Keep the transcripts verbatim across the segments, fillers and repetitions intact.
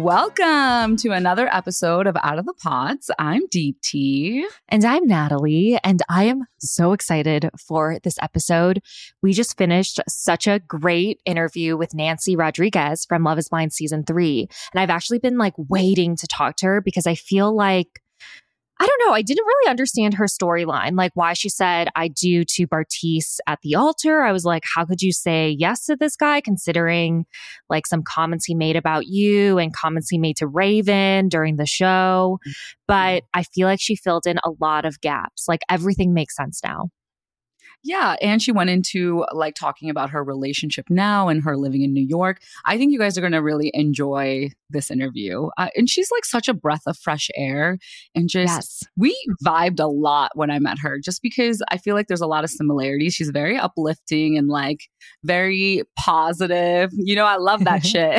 Welcome to another episode of Out of the Pods. I'm Deepti. And I'm Natalie, and I am so excited for this episode. We just finished such a great interview with Nancy Rodriguez from Love is Blind Season three. And I've actually been like waiting to talk to her because I feel like, I don't know, I didn't really understand her storyline, like why she said I do to Bartise at the altar. I was like, how could you say yes to this guy considering like some comments he made about you and comments he made to Raven during the show? But I feel like she filled in a lot of gaps. Like everything makes sense now. Yeah. And she went into like talking about her relationship now and her living in New York. I think you guys are going to really enjoy this interview. Uh, and she's like such a breath of fresh air. And just, Yes. we vibed a lot when I met her just because I feel like there's a lot of similarities. She's very uplifting and like very positive. You know, I love that shit.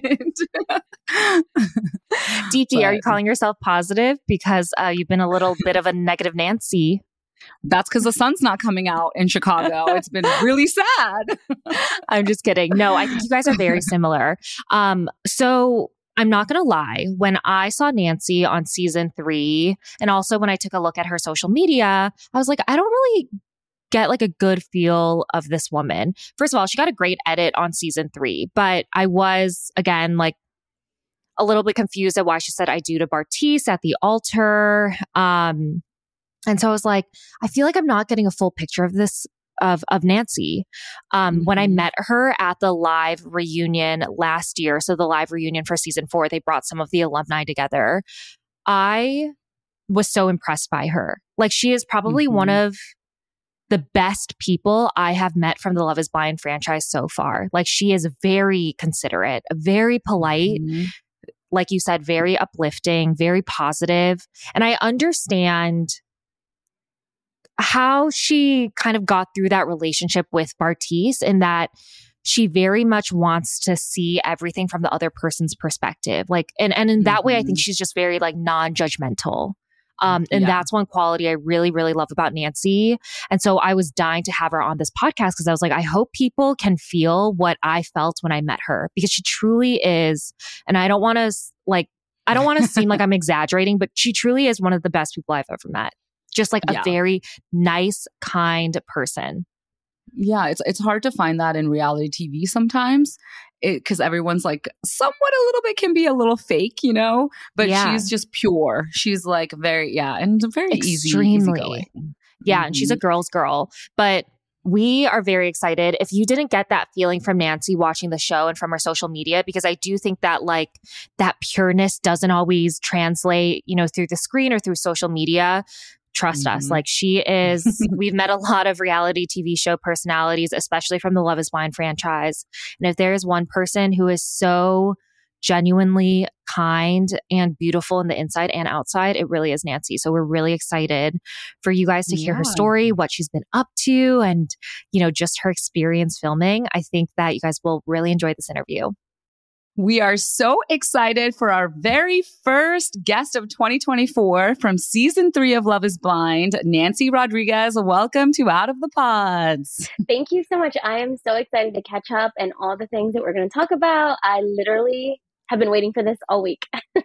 Deepti, are you calling yourself positive because uh, you've been a little bit of a negative Nancy? That's because the sun's not coming out in Chicago. It's been really sad. I'm just kidding. No, I think you guys are very similar. Um, so I'm not going to lie. When I saw Nancy on season three, and also when I took a look at her social media, I was like, I don't really get like a good feel of this woman. First of all, she got a great edit on season three, but I was, again, like a little bit confused at why she said I do to Bartise at the altar. Um, And so I was like, I feel like I'm not getting a full picture of this, of, of Nancy. Um, mm-hmm. When I met her at the live reunion last year, so the live reunion for season four, they brought some of the alumni together. I was so impressed by her. Like she is probably mm-hmm. one of the best people I have met from the Love is Blind franchise so far. Like she is very considerate, very polite. Mm-hmm. Like you said, very uplifting, very positive. And I understand how she kind of got through that relationship with Bartise, in that she very much wants to see everything from the other person's perspective. Like, and, and in that mm-hmm. way, I think she's just very like non-judgmental. Um, and yeah. that's one quality I really, really love about Nancy. And so I was dying to have her on this podcast because I was like, I hope people can feel what I felt when I met her, because she truly is. And I don't want to like, I don't want to seem like I'm exaggerating, but she truly is one of the best people I've ever met. Just like a yeah. very nice, kind person. Yeah, it's it's hard to find that in reality T V sometimes, because everyone's like somewhat a little bit can be a little fake, you know. But yeah. she's just pure. She's like very yeah, and very extremely easy, easygoing. Yeah, mm-hmm. and she's a girl's girl. But we are very excited. If you didn't get that feeling from Nancy watching the show and from her social media, because I do think that like that pureness doesn't always translate, you know, through the screen or through social media. Trust mm-hmm. us. Like she is, we've met a lot of reality T V show personalities, especially from the Love is Blind franchise. And if there is one person who is so genuinely kind and beautiful in the inside and outside, it really is Nancy. So we're really excited for you guys to hear yeah. her story, what she's been up to, and, you know, just her experience filming. I think that you guys will really enjoy this interview. We are so excited for our very first guest of twenty twenty-four from season three of Love is Blind, Nancy Rodriguez. Welcome to Out of the Pods. Thank you so much. I am so excited to catch up and all the things that we're going to talk about. I literally have been waiting for this all week.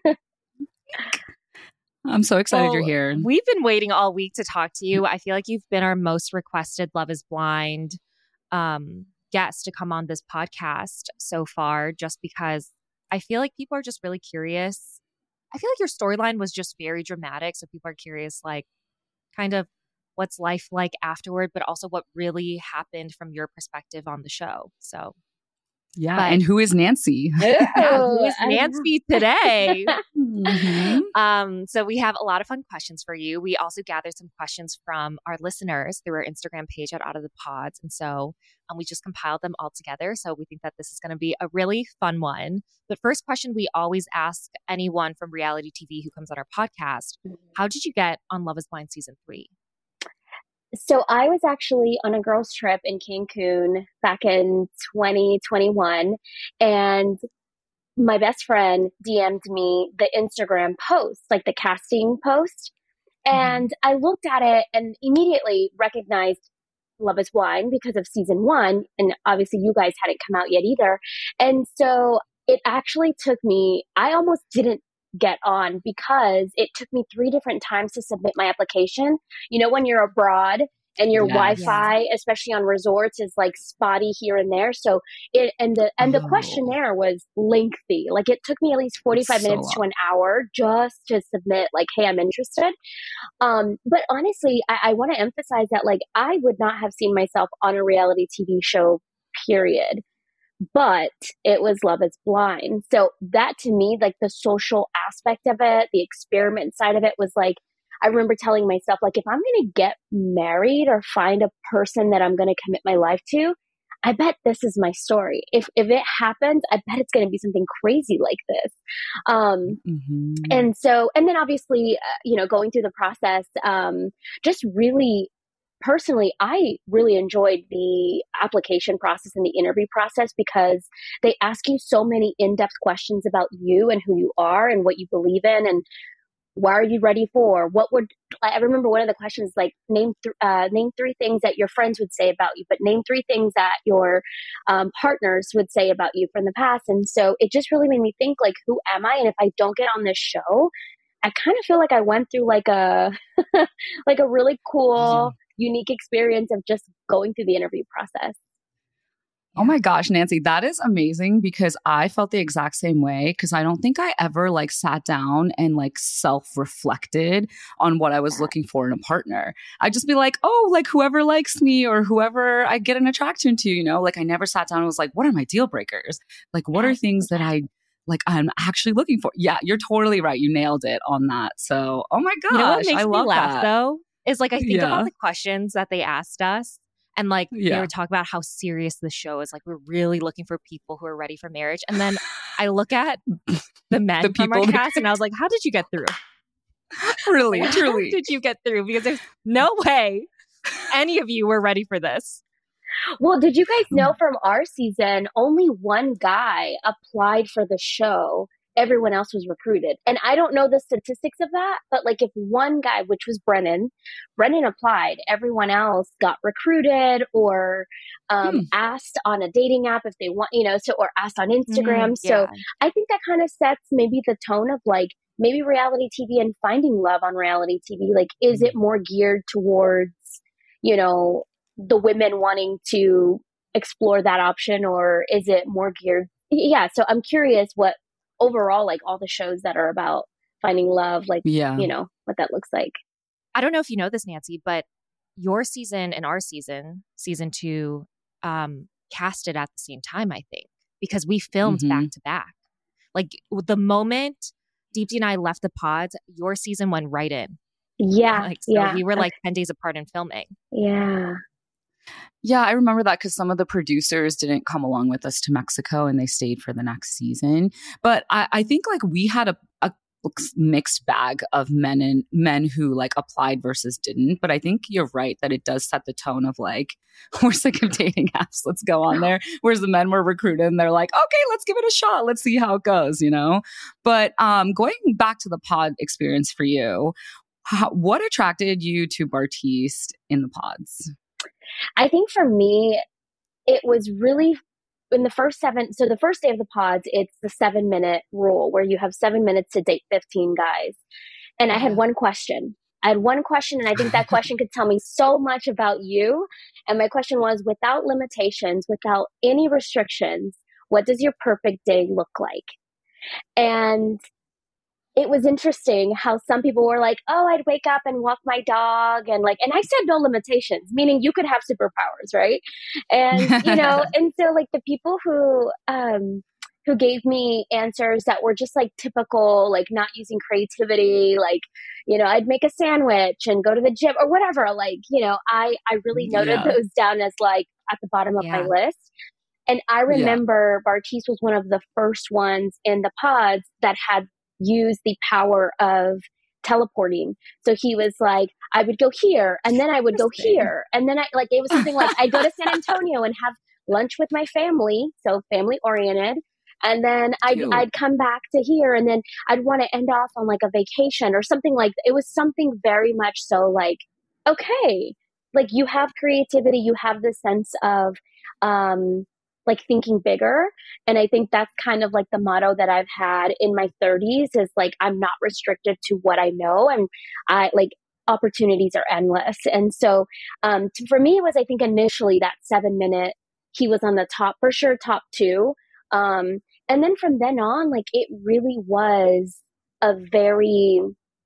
I'm so excited well, you're here. We've been waiting all week to talk to you. I feel like you've been our most requested Love is Blind um guest to come on this podcast so far, just because I feel like people are just really curious. I feel like your storyline was just very dramatic. So people are curious, like kind of what's life like afterward, but also what really happened from your perspective on the show. So yeah. But, and who is Nancy? Who is Nancy today? mm-hmm. Um, so we have a lot of fun questions for you. We also gathered some questions from our listeners through our Instagram page at Out of the Pods. And so um, we just compiled them all together. So we think that this is going to be a really fun one. But first question we always ask anyone from reality T V who comes on our podcast, how did you get on Love is Blind season three? So I was actually on a girls' trip in Cancun back in twenty twenty-one, and my best friend D M'd me the Instagram post, like the casting post. And mm-hmm. I looked at it and immediately recognized Love is Blind because of season one. And obviously you guys hadn't come out yet either. And so it actually took me, I almost didn't get on because it took me three different times to submit my application. You know, when you're abroad and your Yes. Wi-Fi, especially on resorts, is like spotty here and there. So it, and the, and the Oh. questionnaire was lengthy. Like it took me at least forty-five It's so minutes to long. an hour just to submit like, hey, I'm interested. Um, but honestly, I, I want to emphasize that like, I would not have seen myself on a reality T V show, period. But it was Love is Blind. So that to me, like the social aspect of it, the experiment side of it was like, I remember telling myself, like, if I'm going to get married or find a person that I'm going to commit my life to, I bet this is my story. If if it happens, I bet it's going to be something crazy like this. Um, Mm-hmm. and so, and then obviously, uh, you know, going through the process, um, just really personally, I really enjoyed the application process and the interview process because they ask you so many in-depth questions about you and who you are and what you believe in and why are you ready for? What would I remember? One of the questions like name th- uh, name three things that your friends would say about you, but name three things that your um, partners would say about you from the past. And so it just really made me think like, who am I? And if I don't get on this show, I kind of feel like I went through like a like a really cool, unique experience of just going through the interview process. Oh my gosh, Nancy, that is amazing because I felt the exact same way because I don't think I ever like sat down and like self-reflected on what I was looking for in a partner. I'd just be like, oh, like whoever likes me or whoever I get an attraction to, you know, like I never sat down and was like, what are my deal breakers? Like, what are things that I like I'm actually looking for? Yeah, you're totally right. You nailed it on that. So, oh my gosh, You know what makes I me love laugh that. though? Is like I think Yeah. about the questions that they asked us. And like they Yeah. were talking about how serious the show is. Like we're really looking for people who are ready for marriage. And then I look at the men The from our people that- cast and I was like, how did you get through? Really, Like, truly. How did you get through? Because there's no way any of you were ready for this. Well, did you guys know from our season, only one guy applied for the show. Everyone else was recruited. And I don't know the statistics of that, but like if one guy, which was Brennan, Brennan applied, everyone else got recruited or um, Hmm. asked on a dating app if they want, you know, so, or asked on Instagram. Mm, So yeah. I think that kind of sets maybe the tone of like, maybe reality T V and finding love on reality T V. Like, is it more geared towards, you know, the women wanting to explore that option or is it more geared? Yeah. So I'm curious what overall, like all the shows that are about finding love, like, Yeah. you know, what that looks like. I don't know if you know this, Nancy, but your season and our season, season two, um, casted at the same time, I think, because we filmed Mhm. back to back. Like the moment Deepti and I left the pods, your season went right in. Yeah. Like so yeah. we were okay. like ten days apart in filming. Yeah. Yeah, I remember that because some of the producers didn't come along with us to Mexico and they stayed for the next season. But I, I think like we had a, a mixed bag of men and men who like applied versus didn't. But I think you're right that it does set the tone of like, we're sick of dating apps. Let's go on there. Whereas the men were recruited and they're like, okay, let's give it a shot. Let's see how it goes, you know? But um, going back to the pod experience for you, how, what attracted you to Bartise in the pods? I think for me, it was really in the first seven. So the first day of the pods, it's the seven minute rule where you have seven minutes to date fifteen guys. And I had one question. I had one question, and I think that question could tell me so much about you. And my question was, without limitations, without any restrictions, what does your perfect day look like? And it was interesting how some people were like, oh, I'd wake up and walk my dog. And like, and I said no limitations, meaning you could have superpowers, right? And, you know, and so like the people who, um, who gave me answers that were just like typical, like not using creativity, like, you know, I'd make a sandwich and go to the gym or whatever. Like, you know, I, I really noted Yeah. those down as like at the bottom of Yeah. my list. And I remember yeah. Bartise was one of the first ones in the pods that had used the power of teleporting. So he was like, I would go here and then I would go here. And then I like, it was something like I'd go to San Antonio and have lunch with my family. So family oriented. And then I'd, I'd come back to here and then I'd want to end off on like a vacation or something like that. It was something very much so like, okay, like you have creativity, you have this sense of, um, like thinking bigger. And I think that's kind of like the motto that I've had in my thirties is like, I'm not restricted to what I know. And I like opportunities are endless. And so um, t- for me, it was, I think initially that seven minute, he was on the top for sure, top two. Um, and then from then on, like it really was a very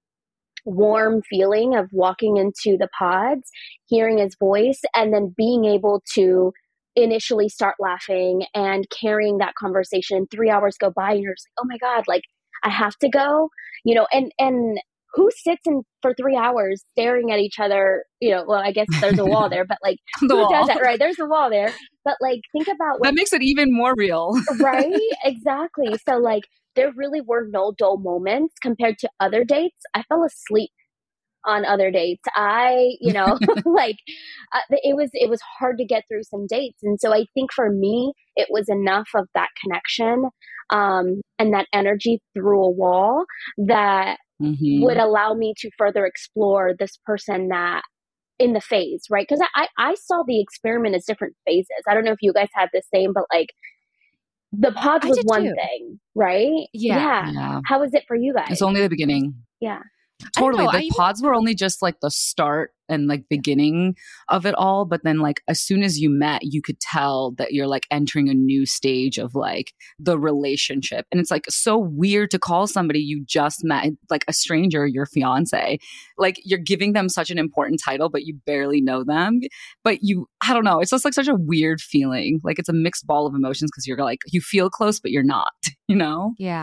warm feeling of walking into the pods, hearing his voice, and then being able to initially start laughing and carrying that conversation. Three hours go by and you're just like, oh my God, like I have to go, you know, and, and who sits in for three hours staring at each other? You know, well, I guess there's a wall there, but like The who wall. does that? Right. There's a wall there, but like, think about what, That makes it even more real. right? Exactly. So like, there really were no dull moments compared to other dates. I fell asleep on other dates. I, you know, like uh, it was, it was hard to get through some dates. And so I think for me, it was enough of that connection, um, and that energy through a wall that Mm-hmm. would allow me to further explore this person that in the phase, right? Because I, I saw the experiment as different phases. I don't know if you guys had the same, but like the pods I was did one too. thing, right? Yeah. Yeah. How was it for you guys? It's only the beginning. Yeah. I don't Totally. know, The I even- pods were only just like the start and like beginning of it all. But then like as soon as you met, you could tell that you're like entering a new stage of like the relationship. And it's like so weird to call somebody you just met, like a stranger, your fiance. Like you're giving them such an important title, but you barely know them. But you, I don't know. It's just like such a weird feeling. Like it's a mixed ball of emotions because you're like, you feel close, but you're not, you know? Yeah.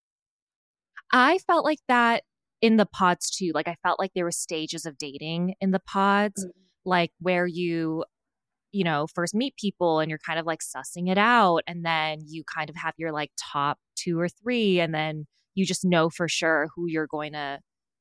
I felt like that in the pods too. Like I felt like there were stages of dating in the pods, Mm-hmm. like where you, you know, first meet people and you're kind of like sussing it out. And then you kind of have your like top two or three. And then you just know for sure who you're going to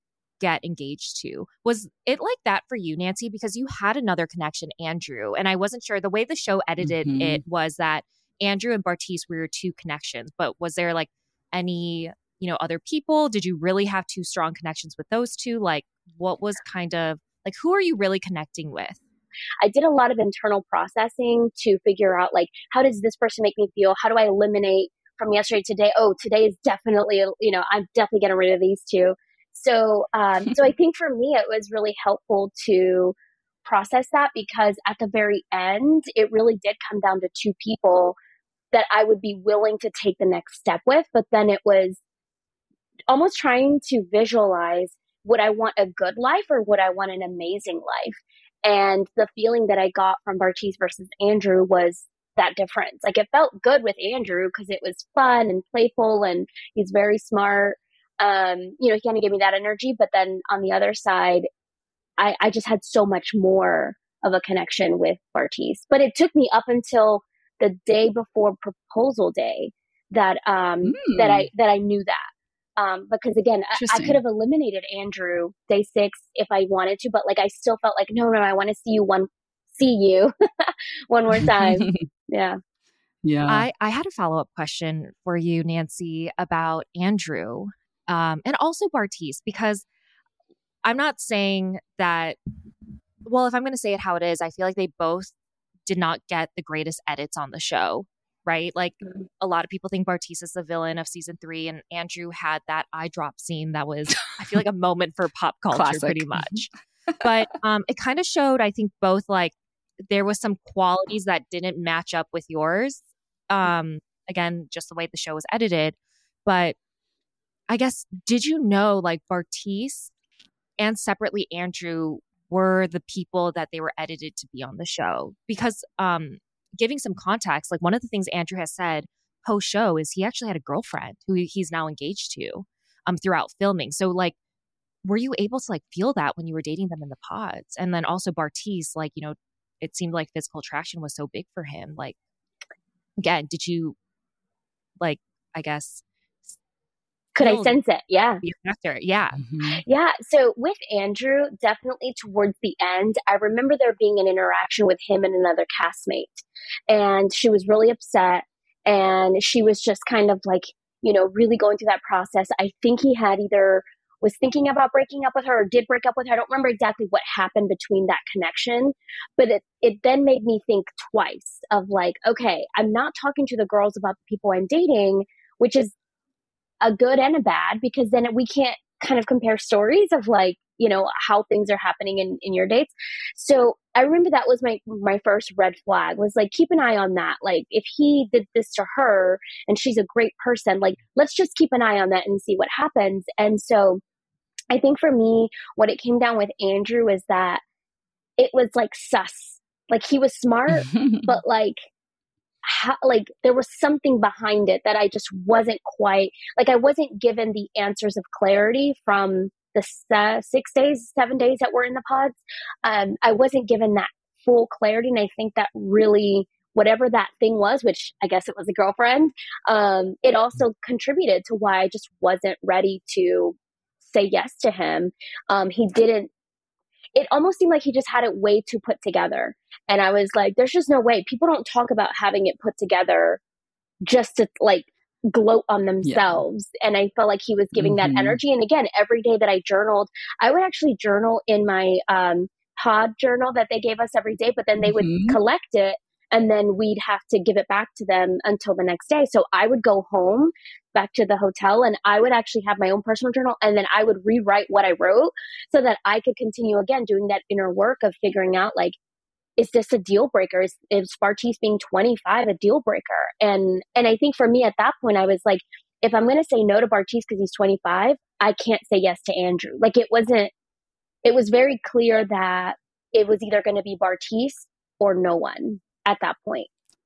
get engaged to. Was it like that for you, Nancy? Because you had another connection, Andrew. And I wasn't sure. The way the show edited Mhm. it was that Andrew and Bartise were your two connections. But was there like any, you know, other people? Did you really have two strong connections with those two? Like what was kind of like, who are you really connecting with? I did a lot of internal processing to figure out like, how does this person make me feel? How do I eliminate from yesterday to today? Oh, today is definitely, you know, I'm definitely getting rid of these two. So, um, so I think for me, it was really helpful to process that because at the very end, it really did come down to two people that I would be willing to take the next step with. But then it was almost trying to visualize, would I want a good life or would I want an amazing life? And the feeling that I got from Bartise versus Andrew was that difference. Like it felt good with Andrew because it was fun and playful and he's very smart. Um, you know, he kind of gave me that energy. But then on the other side, I, I just had so much more of a connection with Bartise. But it took me up until the day before proposal day that um, Mm. that I that I knew that. Um, because again, I, I Interesting. could have eliminated Andrew day six if I wanted to, but like I still felt like no, no, I want to see you one, see you one more time. Yeah. Yeah. I, I had a follow-up question for you, Nancy, about Andrew um, and also Bartise, because I'm not saying that, well, if I'm going to say it how it is, I feel like they both did not get the greatest edits on the show, right? Like Mhm. a lot of people think Bartise is the villain of season three, and Andrew had that eye drop scene that was, I feel like, a moment for pop culture, Classic. pretty much. But um, it kind of showed, I think, both like there was some qualities that didn't match up with yours. Um, again, just the way the show was edited. But I guess, did you know like Bartise and separately Andrew were the people that they were edited to be on the show? Because um, giving some context, like one of the things Andrew has said post show is he actually had a girlfriend who he's now engaged to um, throughout filming. So like, were you able to like feel that when you were dating them in the pods? And then also Bartise, like, you know, it seemed like physical attraction was so big for him. Like, again, did you like, I guess, Could I feel sense it? Yeah. the factor? Yeah. Mhm. Yeah. So with Andrew, definitely towards the end, I remember there being an interaction with him and another castmate. And she was really upset. And she was just kind of like, you know, really going through that process. I think he had either was thinking about breaking up with her or did break up with her. I don't remember exactly what happened between that connection, but it, it then made me think twice of like, okay, I'm not talking to the girls about the people I'm dating, which is a good and a bad, because then we can't kind of compare stories of like, you know, how things are happening in, in your dates. So I remember that was my, my first red flag, was like, keep an eye on that. Like if he did this to her and she's a great person, like let's just keep an eye on that and see what happens. And so I think for me, what it came down with Andrew is that it was like sus, like he was smart, but like, how, like there was something behind it that I just wasn't quite, like I wasn't given the answers of clarity from the uh, six days, seven days that were in the pods. Um, I wasn't given that full clarity. And I think that really, whatever that thing was, which I guess it was a girlfriend, um, it also contributed to why I just wasn't ready to say yes to him. Um, he didn't, it almost seemed like he just had it way too put together. And I was like, there's just no way. People don't talk about having it put together just to like gloat on themselves. Yeah. And I felt like he was giving mm-hmm. that energy. And again, every day that I journaled, I would actually journal in my um, pod journal that they gave us every day, but then they would mm-hmm. collect it and then we'd have to give it back to them until the next day. So I would go home back to the hotel and I would actually have my own personal journal, and then I would rewrite what I wrote so that I could continue again doing that inner work of figuring out like, is this a deal breaker? Is, is Bartise being twenty-five a deal breaker? And and I think for me at that point, I was like, if I'm going to say no to Bartise because he's twenty-five, I can't say yes to Andrew. Like it wasn't, it was very clear that it was either going to be Bartise or no one at that point.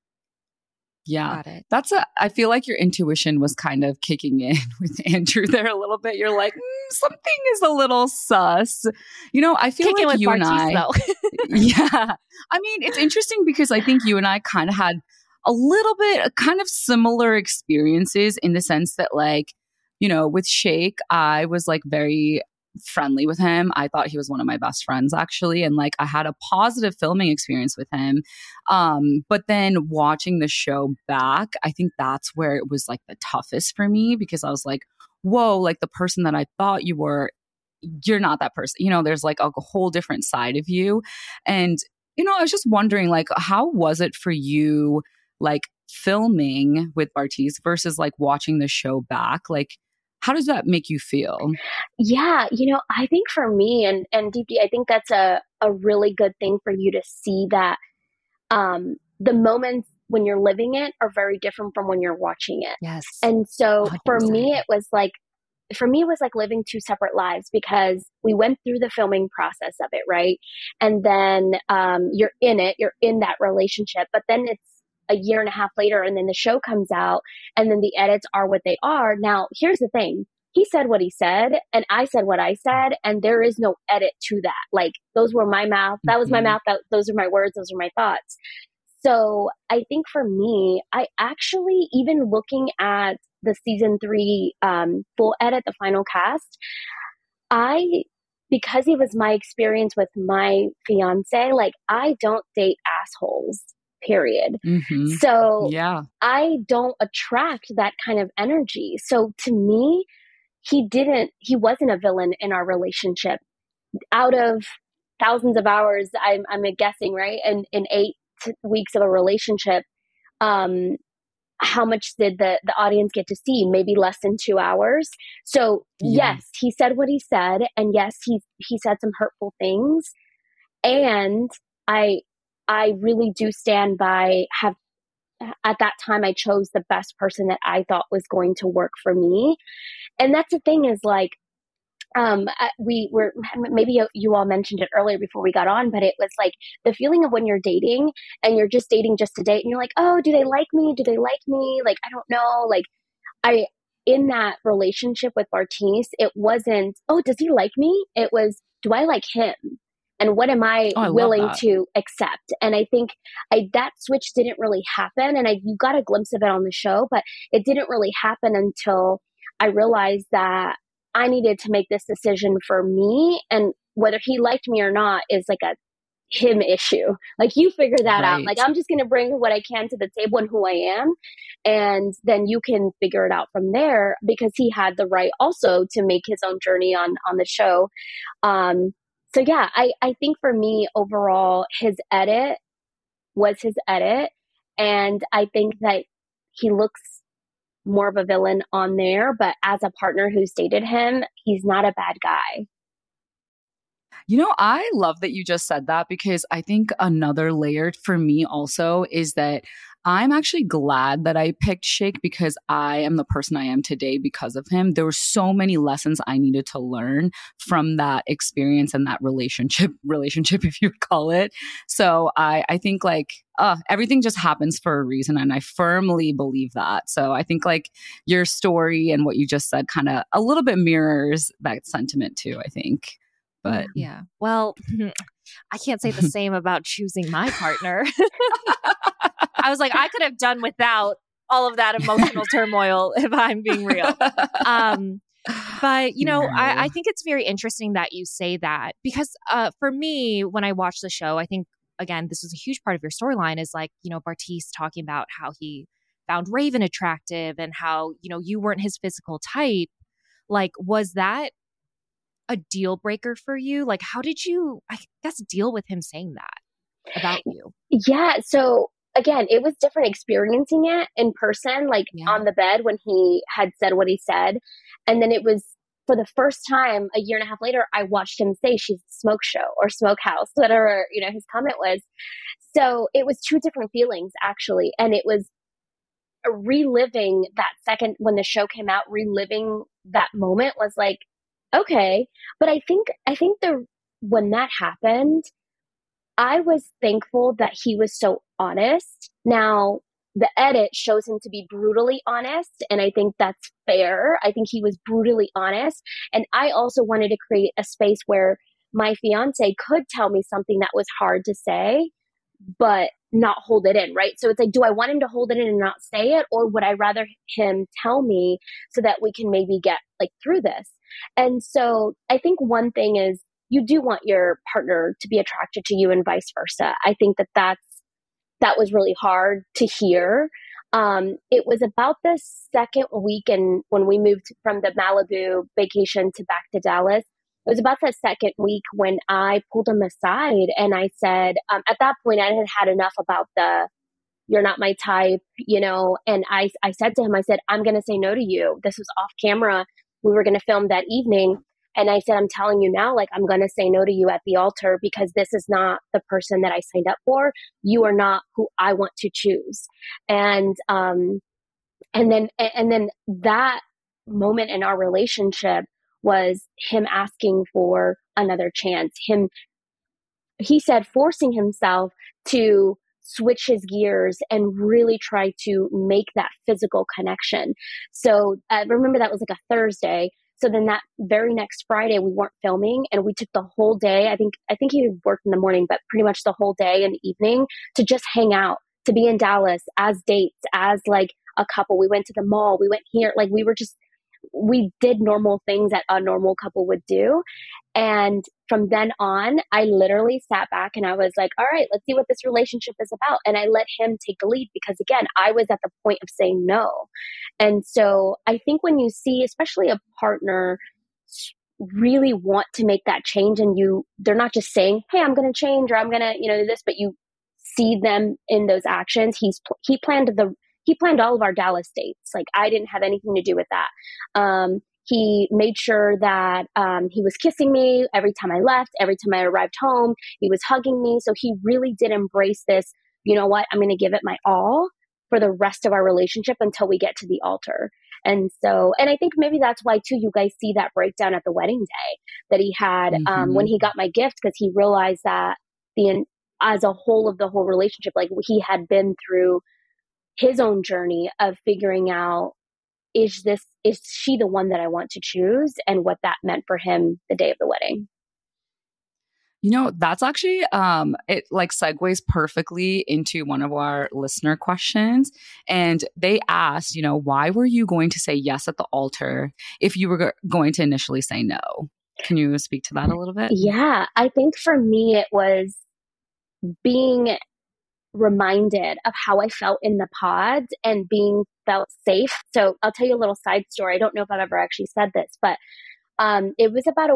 Yeah, that's a, I feel like your intuition was kind of kicking in with Andrew there a little bit. You're like, mm, something is a little sus. You know, I feel Kicking like you Bartise, and I, yeah. I mean, it's interesting because I think you and I kind of had a little bit kind of similar experiences in the sense that like, you know, with Shake, I was like very friendly with him. I thought he was one of my best friends actually. And like I had a positive filming experience with him. Um, but then watching the show back, I think that's where it was like the toughest for me because I was like, whoa, like the person that I thought you were, you're not that person. You know, there's like a whole different side of you. And, you know, I was just wondering like, how was it for you, like filming with Bartise versus like watching the show back? Like, how does that make you feel? Yeah, you know, I think for me and and Deepti, I think that's a, a really good thing for you to see that um, the moments when you're living it are very different from when you're watching it. Yes. And so one hundred percent. For me, it was like, for me, it was like living two separate lives because we went through the filming process of it, right? And then um, you're in it, you're in that relationship, but then it's a year and a half later and then the show comes out and then the edits are what they are. Now, here's the thing. He said what he said and I said what I said and there is no edit to that. Like those were my mouth. That was my mouth. That, those are my words. Those are my thoughts. So I think for me, I actually, even looking at the season three um, full edit, the final cast, I, because it was my experience with my fiance, like I don't date assholes. Period. Mm-hmm. So yeah. I don't attract that kind of energy. So to me, he didn't, he wasn't a villain in our relationship. Out of thousands of hours, I'm, I'm guessing, right? And in eight t- weeks of a relationship, um, how much did the, the audience get to see? Maybe less than two hours. So yeah. Yes, he said what he said. And yes, he, he said some hurtful things. And I, I really do stand by have at that time I chose the best person that I thought was going to work for me. And that's the thing is like, um, we were, maybe you all mentioned it earlier before we got on, but it was like the feeling of when you're dating and you're just dating just to date and you're like, oh, do they like me? Do they like me? Like, I don't know. Like I, in that relationship with Bartise, it wasn't, oh, does he like me? It was, do I like him? And what am I, oh, I willing to accept? And I think I, that switch didn't really happen. And I, you got a glimpse of it on the show, but it didn't really happen until I realized that I needed to make this decision for me. And whether he liked me or not is like a him issue. Like, you figure that Right. out. Like, I'm just going to bring what I can to the table and who I am. And then you can figure it out from there, because he had the right also to make his own journey on, on the show. Um, so yeah, I, I think for me overall, his edit was his edit. And I think that he looks more of a villain on there, but as a partner who's dated him, he's not a bad guy. You know, I love that you just said that, because I think another layer for me also is that I'm actually glad that I picked Shake, because I am the person I am today because of him. There were so many lessons I needed to learn from that experience and that relationship, relationship, if you would call it. So I, I think like, uh, everything just happens for a reason. And I firmly believe that. So I think like your story and what you just said kind of a little bit mirrors that sentiment too, I think. But yeah, well, I can't say the same about choosing my partner. I was like, I could have done without all of that emotional turmoil, if I'm being real. Um, but, you know, No. I, I think it's very interesting that you say that, because uh, for me, when I watch the show, I think, again, this is a huge part of your storyline, is like, you know, Bartise talking about how he found Raven attractive and how, you know, you weren't his physical type. Like, was that a deal breaker for you? Like, how did you, I guess, deal with him saying that about you? Yeah. So again, it was different experiencing it in person, like Yeah. on the bed when he had said what he said. And then it was for the first time a year and a half later, I watched him say she's a smoke show or smokehouse, whatever, you know, his comment was. So it was two different feelings actually. And it was reliving that second when the show came out, reliving that moment was like, okay. But I think, I think the, when that happened, I was thankful that he was so honest. Now, the edit shows him to be brutally honest, and I think that's fair. I think he was brutally honest. And I also wanted to create a space where my fiance could tell me something that was hard to say, but not hold it in, right? So it's like, do I want him to hold it in and not say it? Or would I rather him tell me so that we can maybe get like through this? And so I think one thing is, you do want your partner to be attracted to you and vice versa. I think that that's, that was really hard to hear. Um, it was about the second week, and when we moved from the Malibu vacation to back to Dallas, it was about the second week when I pulled him aside and I said, um, at that point I had had enough about the, you're not my type, you know, and I, I said to him, I said, I'm going to say no to you. This was off camera. We were going to film that evening. And I said, I'm telling you now, like, I'm going to say no to you at the altar, because this is not the person that I signed up for. You are not who I want to choose. And, um, and then, and then that moment in our relationship was him asking for another chance. Him, he said, forcing himself to switch his gears and really try to make that physical connection. So I uh, remember that was like a Thursday. So then that very next Friday we weren't filming, and we took the whole day. I think, I think he worked in the morning, but pretty much the whole day and evening to just hang out, to be in Dallas as dates, as like a couple. We went to the mall, we went here, like we were just, we did normal things that a normal couple would do. And from then on, I literally sat back and I was like, all right, let's see what this relationship is about. And I let him take the lead, because again, I was at the point of saying no. And so I think when you see, especially a partner really want to make that change, and you, they're not just saying, hey, I'm going to change, or I'm going to, you know, do this, but you see them in those actions. He's, he planned the, he planned all of our Dallas dates. Like, I didn't have anything to do with that. Um, He made sure that um, he was kissing me every time I left, every time I arrived home. He was hugging me. So he really did embrace this, you know what, I'm going to give it my all for the rest of our relationship until we get to the altar. And so, and I think maybe that's why too, you guys see that breakdown at the wedding day that he had mm-hmm. um, when he got my gift, because he realized that the, as a whole of the whole relationship, like he had been through his own journey of figuring out, is this, is she the one that I want to choose, and what that meant for him the day of the wedding. You know, that's actually, um, it like segues perfectly into one of our listener questions. And they asked, you know, why were you going to say yes at the altar if you were go- going to initially say no? Can you speak to that a little bit? Yeah, I think for me, it was, being reminded of how I felt in the pods and being felt safe. So I'll tell you a little side story. I don't know if I've ever actually said this, but um, it was about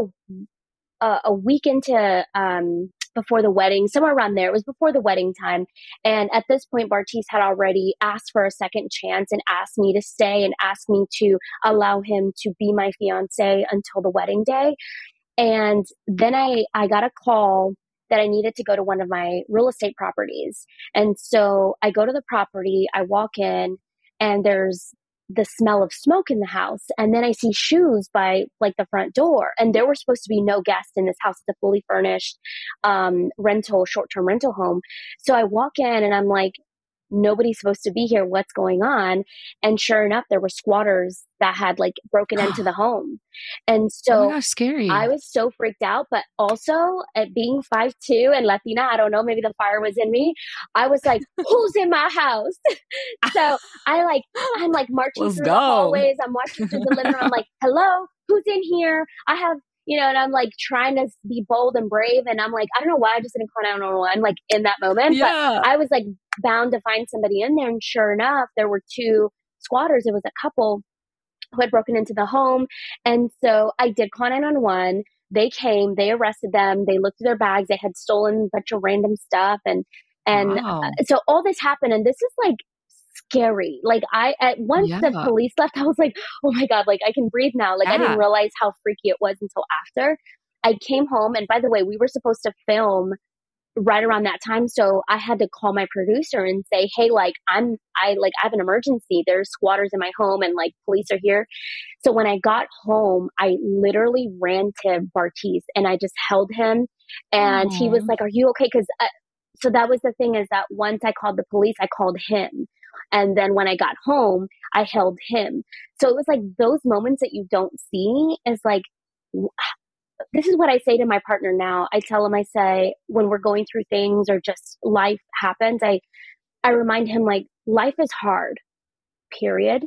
a, a, a week into, um, before the wedding, somewhere around there. It was before the wedding time. And at this point, Bartise had already asked for a second chance and asked me to stay and asked me to allow him to be my fiance until the wedding day. And then I, I got a call that I needed to go to one of my real estate properties. And so I go to the property, I walk in, and there's the smell of smoke in the house. And then I see shoes by like the front door. And there were supposed to be no guests in this house. It's a fully furnished um, rental, short-term rental home. So I walk in and I'm like, nobody's supposed to be here. What's going on? And sure enough, there were squatters that had like broken into the home. And so oh my gosh, scary. I was so freaked out, but also at being five two and Latina, I don't know, maybe the fire was in me. I was like, who's in my house? So I like, I'm like marching Let's through go. the hallways. I'm watching through the living room. I'm like, hello, who's in here? I have, you know, and I'm like trying to be bold and brave. And I'm like, I don't know why I just didn't call nine one one like in that moment, Yeah. but I was like bound to find somebody in there. And sure enough, there were two squatters. It was a couple who had broken into the home. And so I did call nine one one. They came, they arrested them. They looked at their bags. They had stolen a bunch of random stuff. And, and Wow. uh, so all this happened. And this is like scary. Like I, at once Yeah. the police left, I was like, oh my God, like I can breathe now. Like Yeah. I didn't realize how freaky it was until after. I came home. And by the way, we were supposed to film right around that time. So I had to call my producer and say, hey, like I'm, I like, I have an emergency. There's squatters in my home and like police are here. So when I got home, I literally ran to Bartise and I just held him and Aww. he was like, are you okay? Cause uh, so that was the thing is that once I called the police, I called him. And then when I got home, I held him. So it was like those moments that you don't see is like, this is what I say to my partner now. I tell him, I say, when we're going through things or just life happens, I, I remind him like life is hard, period.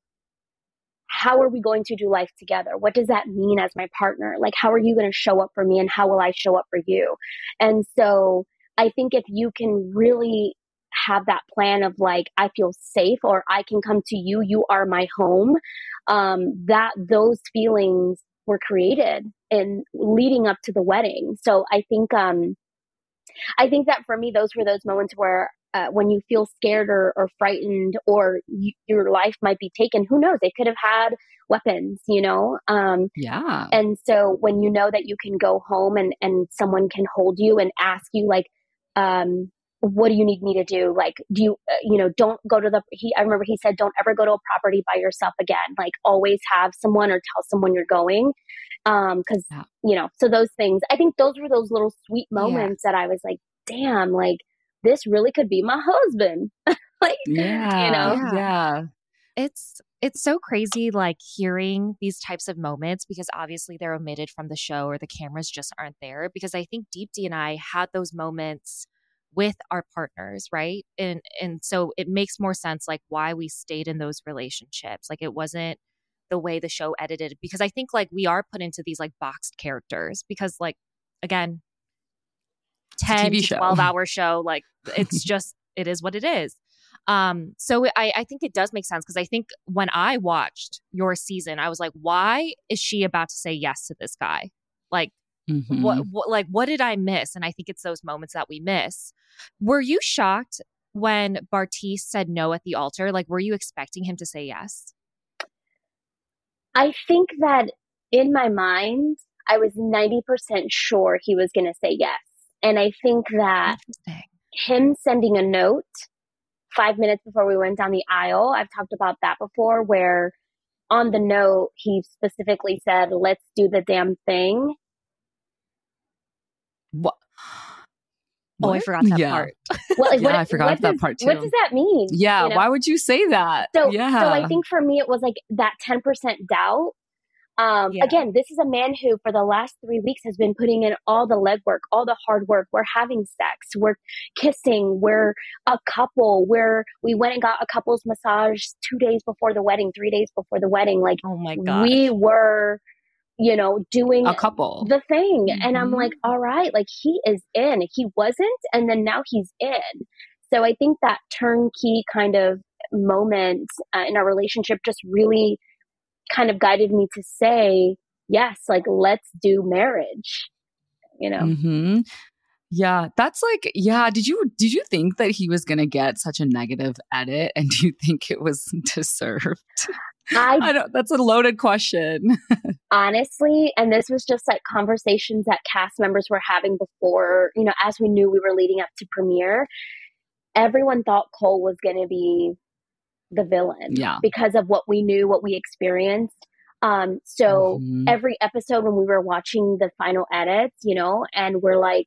How are we going to do life together? What does that mean as my partner? Like, how are you going to show up for me and how will I show up for you? And so I think if you can really have that plan of like, I feel safe or I can come to you, you are my home, um, that those feelings were created in leading up to the wedding. So I think, um, I think that for me, those were those moments where uh, when you feel scared or, or frightened or you, your life might be taken, who knows? They could have had weapons, you know? Um, yeah. And so when you know that you can go home and, and someone can hold you and ask you like, um, what do you need me to do? Like, do you, uh, you know, don't go to the, he, I remember he said, don't ever go to a property by yourself again. Like always have someone or tell someone you're going. Um, cause yeah. you know, so those things, I think those were those little sweet moments yeah. that I was like, damn, like this really could be my husband. Like, yeah. you know? Yeah. yeah. It's, it's so crazy, like hearing these types of moments because obviously they're omitted from the show or the cameras just aren't there. Because I think Deepti and I had those moments with our partners, right? And and so it makes more sense like why we stayed in those relationships. Like it wasn't the way the show edited because I think like we are put into these like boxed characters because like again ten to twelve hour show, like it's just it is what it is. Um so I I think it does make sense because I think when I watched your season I was like, why is she about to say yes to this guy? Like Mm-hmm. What, what, like, what did I miss? And I think it's those moments that we miss. Were you shocked when Bartise said no at the altar? Like, were you expecting him to say yes? I think that in my mind, I was ninety percent sure he was going to say yes. And I think that him sending a note five minutes before we went down the aisle, I've talked about that before, where on the note, he specifically said, let's do the damn thing. What? Oh, I forgot that yeah. Well, part. like, yeah, what, I forgot what that does, part too. What does that mean? Yeah, you know? Why would you say that? So, yeah. so I think for me, it was like that ten percent doubt. Um, yeah. Again, this is a man who for the last three weeks has been putting in all the legwork, all the hard work. We're having sex. We're kissing. We're a couple. We're, we went and got a couple's massage two days before the wedding, three days before the wedding. Like, oh my God, we were, you know, doing a couple the thing. Mm-hmm. And I'm like, all right, like he is in. He wasn't, and then now he's in. So I think that turnkey kind of moment uh, in our relationship just really kind of guided me to say, yes, like let's do marriage, you know? Mm-hmm. Yeah, that's like, yeah. Did you did you think that he was going to get such a negative edit, and do you think it was deserved? I, I don't. That's a loaded question. Honestly, and this was just like conversations that cast members were having before, you know, as we knew we were leading up to premiere. Everyone thought Cole was going to be the villain, yeah, because of what we knew, what we experienced. Um, so mm-hmm. every episode when we were watching the final edits, you know, and we're like,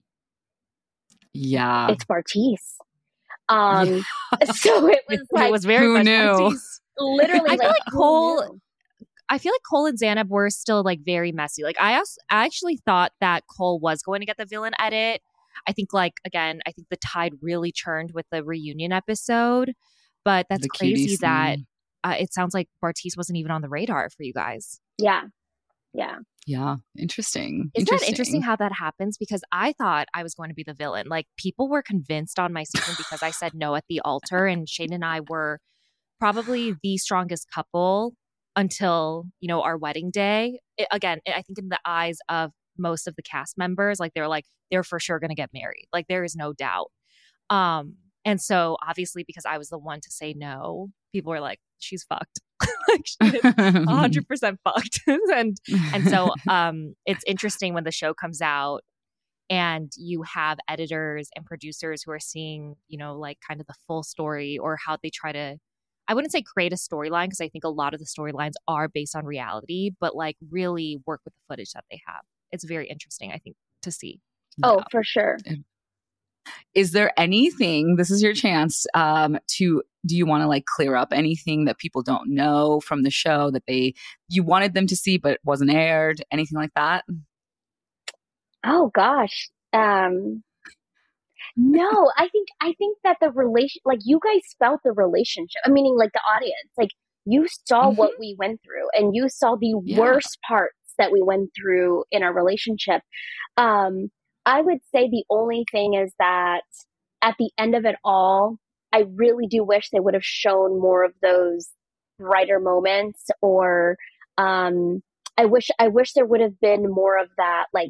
yeah, it's Bartise. Um, yeah. So it was like, it was very who much knew? Bartise. Literally, I feel like, like Cole. I feel like Cole and Zanab were still like very messy. Like I, also, I actually thought that Cole was going to get the villain edit. I think like again, I think the tide really churned with the reunion episode. But that's the crazy that uh, it sounds like Bartise wasn't even on the radar for you guys. Yeah, yeah. Yeah, interesting. Isn't interesting. that interesting how that happens? Because I thought I was going to be the villain. Like people were convinced on my season because I said no at the altar, and Shane and I were probably the strongest couple until, you know, our wedding day. It, again, I think in the eyes of most of the cast members, like they're like, they're for sure going to get married. Like there is no doubt. Um, and so obviously because I was the one to say no, people were like, she's fucked. Like she is one hundred percent fucked. and and so um, it's interesting when the show comes out and you have editors and producers who are seeing, you know, like kind of the full story or how they try to, I wouldn't say create a storyline because I think a lot of the storylines are based on reality, but like really work with the footage that they have. It's very interesting, I think, to see. Oh, yeah. for sure. Is there anything, this is your chance um, to, do you want to like clear up anything that people don't know from the show that they, you wanted them to see but wasn't aired? Anything like that? Oh gosh. Um, no, I think, I think that the relation, like you guys felt the relationship, I meaning like the audience, like you saw mm-hmm. what we went through and you saw the yeah. worst parts that we went through in our relationship. Um, I would say the only thing is that at the end of it all, I really do wish they would have shown more of those brighter moments, or um, I wish I wish there would have been more of that, like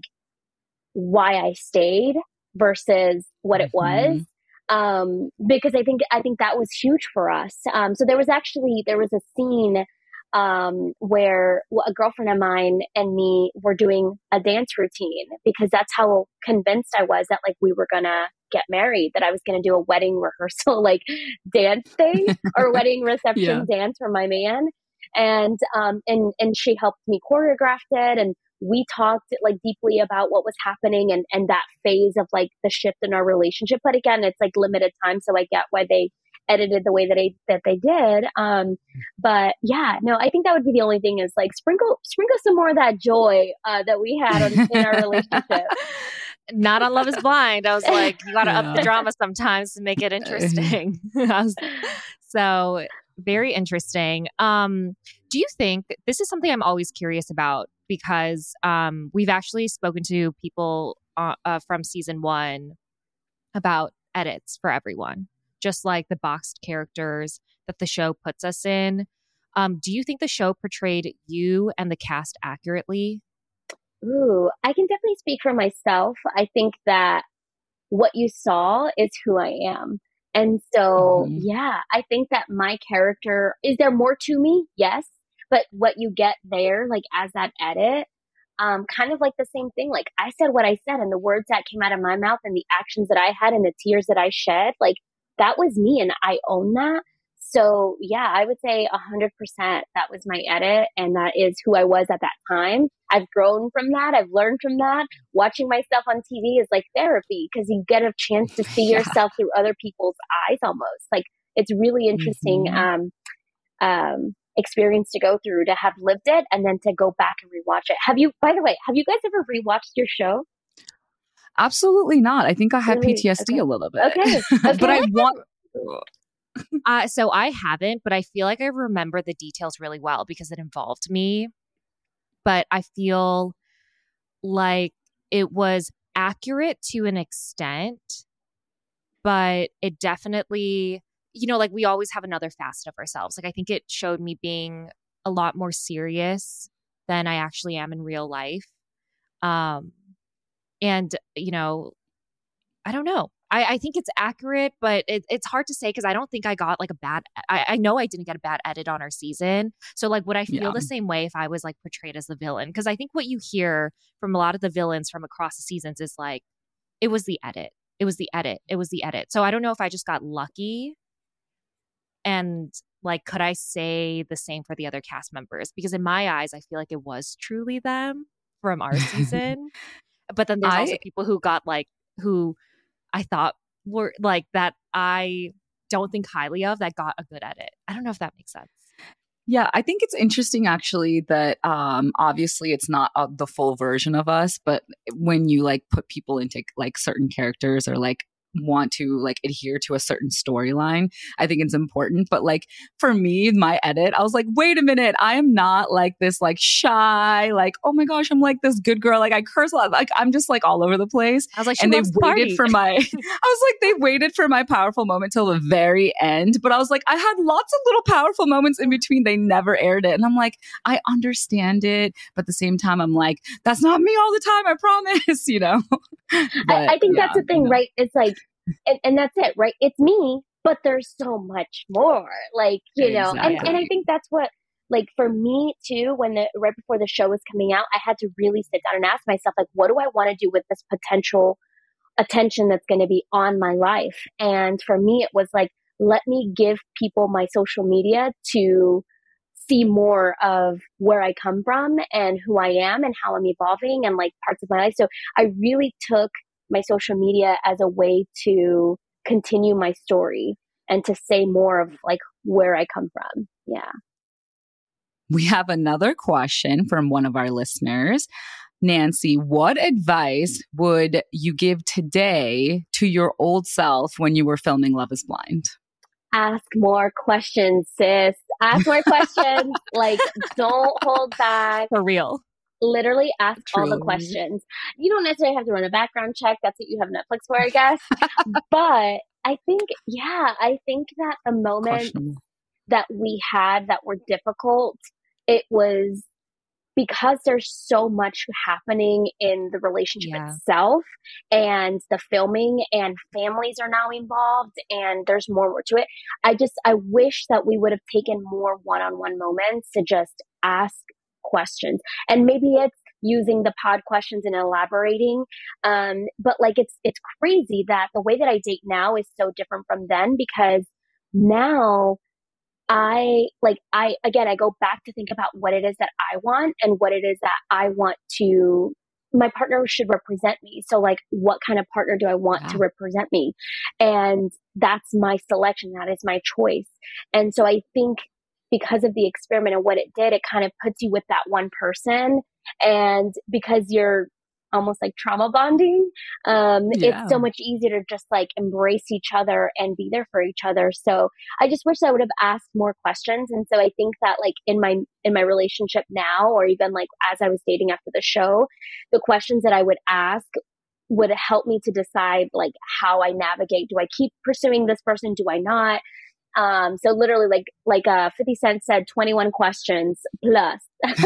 why I stayed versus what it was, mm-hmm. um, because I think I think that was huge for us. Um, so there was actually there was a scene um, where a girlfriend of mine and me were doing a dance routine, because that's how convinced I was that like we were gonna get married, that I was gonna do a wedding rehearsal like dance thing or wedding reception yeah. dance for my man. And um and and she helped me choreograph it, and we talked like deeply about what was happening and and that phase of like the shift in our relationship. But again, it's like limited time, so I get why they edited the way that I that they did. Um, but yeah, no, I think that would be the only thing is like sprinkle sprinkle some more of that joy uh, that we had on, in our relationship. Not on Love Is Blind. I was like, you got to yeah. up the drama sometimes to make it interesting. was, so very interesting. Um, do you think this is something I'm always curious about, because um, we've actually spoken to people uh, uh, from season one about edits for everyone, just like the boxed characters that the show puts us in. Um, do you think the show portrayed you and the cast accurately? Ooh, I can definitely speak for myself. I think that what you saw is who I am. And so, mm-hmm. yeah, I think that my character, is there more to me? Yes. But what you get there, like as that edit, um, kind of like the same thing. Like I said what I said, and the words that came out of my mouth and the actions that I had and the tears that I shed, like that was me, and I own that. So yeah, I would say a hundred percent that was my edit, and that is who I was at that time. I've grown from that. I've learned from that. Watching myself on T V is like therapy, because you get a chance to see yeah. yourself through other people's eyes almost. Like it's really interesting mm-hmm. um, um, experience to go through, to have lived it and then to go back and rewatch it. Have you, by the way, have you guys ever rewatched your show? Absolutely not. I think I had really? P T S D okay. a little bit. Okay. okay. But I want... Uh, so I haven't, but I feel like I remember the details really well because it involved me. but I feel like it was accurate to an extent, but it definitely, you know, like we always have another facet of ourselves. Like I think it showed me being a lot more serious than I actually am in real life. Um, and, you know, I don't know. I, I think it's accurate, but it, it's hard to say because I don't think I got like a bad, I, I know I didn't get a bad edit on our season. So like, would I feel Yeah. the same way if I was like portrayed as the villain? Because I think what you hear from a lot of the villains from across the seasons is like, it was the edit. It was the edit. It was the edit. So I don't know if I just got lucky. And like, could I say the same for the other cast members? Because in my eyes, I feel like it was truly them from our season. But then there's I- also people who got like, who I thought were like that I don't think highly of that got a good edit. I don't know if that makes sense. Yeah, I think it's interesting actually that um, obviously it's not uh, the full version of us, but when you like put people into like certain characters or like want to like adhere to a certain storyline, I think it's important. But like for me, my edit, I was like, wait a minute, I am not like this like shy, like, oh my gosh, I'm like this good girl. Like I curse a lot. Like I'm just like all over the place. I was like, she and they loves to waited party. for my, I was like, they waited for my powerful moment till the very end. But I was like, I had lots of little powerful moments in between. They never aired it. And I'm like, I understand it. But at the same time, I'm like, that's not me all the time. I promise, you know? I, But, I think yeah, that's the thing, you know. right? It's like, and, and that's it, right? It's me, but there's so much more. Like, you know, and, and I Exactly. think that's what, like, for me too, when the, right before the show was coming out, I had to really sit down and ask myself, like, what do I want to do with this potential attention that's going to be on my life? And for me, it was like, let me give people my social media to see more of where I come from and who I am and how I'm evolving and like parts of my life. So I really took my social media as a way to continue my story and to say more of like where I come from. Yeah. We have another question from one of our listeners. Nancy, what advice would you give today to your old self when you were filming Love is Blind? Ask more questions, sis. Ask more questions. Like, don't hold back. For real. Literally ask all the Truly. questions. You don't necessarily have to run a background check. That's what you have Netflix for, I guess. But I think, yeah, I think that the moments Questionable. that we had that were difficult, it was because there's so much happening in the relationship Yeah. itself and the filming, and families are now involved and there's more, more to it. I just, I wish that we would have taken more one-on-one moments to just ask questions. And maybe it's using the pod questions and elaborating. Um, but like, it's, it's crazy that the way that I date now is so different from then, because now I like, I, again, I go back to think about what it is that I want and what it is that I want to, my partner should represent me. So like, what kind of partner do I want Yeah. to represent me? And that's my selection. That is my choice. And so I think because of the experiment and what it did, it kind of puts you with that one person. And because you're almost like trauma bonding, um, Yeah. it's so much easier to just like embrace each other and be there for each other. So I just wish I would have asked more questions. And so I think that like in my, in my relationship now, or even like as I was dating after the show, the questions that I would ask would help me to decide like how I navigate. Do I keep pursuing this person? Do I not? Um, so literally like, like, uh, fifty Cent said, twenty-one questions plus,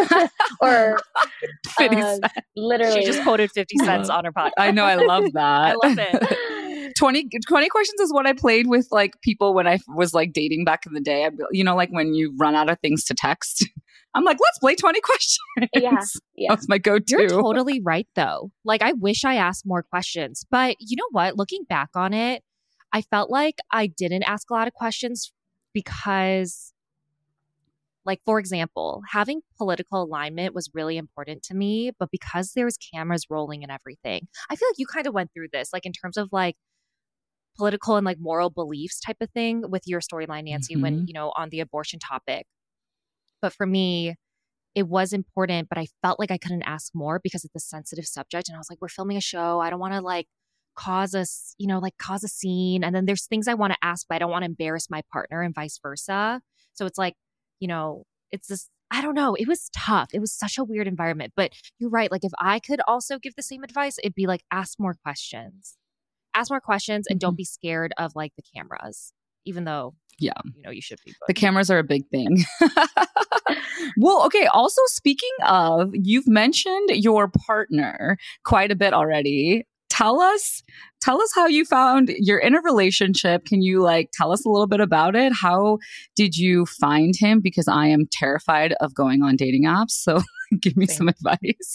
or, fifty uh, Cent. literally. She just quoted fifty cents on her podcast. I know. I love that. I love it. twenty, twenty questions is what I played with like people when I was like dating back in the day. I, you know, like when you run out of things to text, I'm like, let's play twenty questions. Yeah, yeah. That's my go-to. You're totally right, though. Like, I wish I asked more questions. But you know what? Looking back on it, I felt like I didn't ask a lot of questions because, like, for example, having political alignment was really important to me. But because there's cameras rolling and everything, I feel like you kind of went through this, like, in terms of, like, political and, like, moral beliefs type of thing with your storyline, Nancy, Mhm. when, you know, on the abortion topic. But for me, it was important, but I felt like I couldn't ask more because it's a sensitive subject. And I was like, we're filming a show. I don't want to like cause us, you know, like cause a scene. And then there's things I want to ask, but I don't want to embarrass my partner and vice versa. So it's like, you know, it's this, I don't know. It was tough. It was such a weird environment. But you're right. Like if I could also give the same advice, it'd be like ask more questions. Ask more questions and don't be scared of like the cameras, even though yeah, you know you should be. But. The cameras are a big thing. Well, okay. Also, speaking of, you've mentioned your partner quite a bit already. Tell us, tell us how you found you're in a relationship. Can you like tell us a little bit about it? How did you find him? Because I am terrified of going on dating apps. So give me some advice.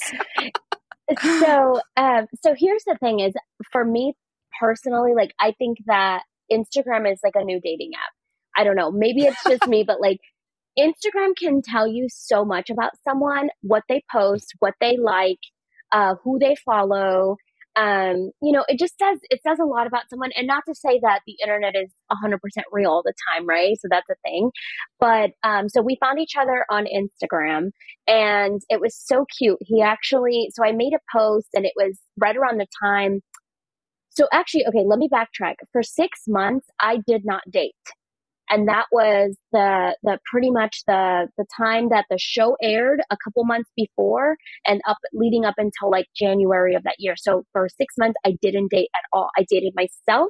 so, um, so here's the thing: is for me personally, like I think that Instagram is like a new dating app. I don't know. Maybe it's just me, but like Instagram can tell you so much about someone, what they post, what they like, uh, who they follow. Um, you know, it just says, it says a lot about someone. And not to say that the internet is one hundred percent real all the time, right? So that's a thing. But um, so we found each other on Instagram and it was so cute. He actually, so I made a post and it was right around the time. So actually, okay, let me backtrack. For six months, I did not date. And that was the the pretty much the the time that the show aired a couple months before and up leading up until like January of that year. So for six months, I didn't date at all. I dated myself.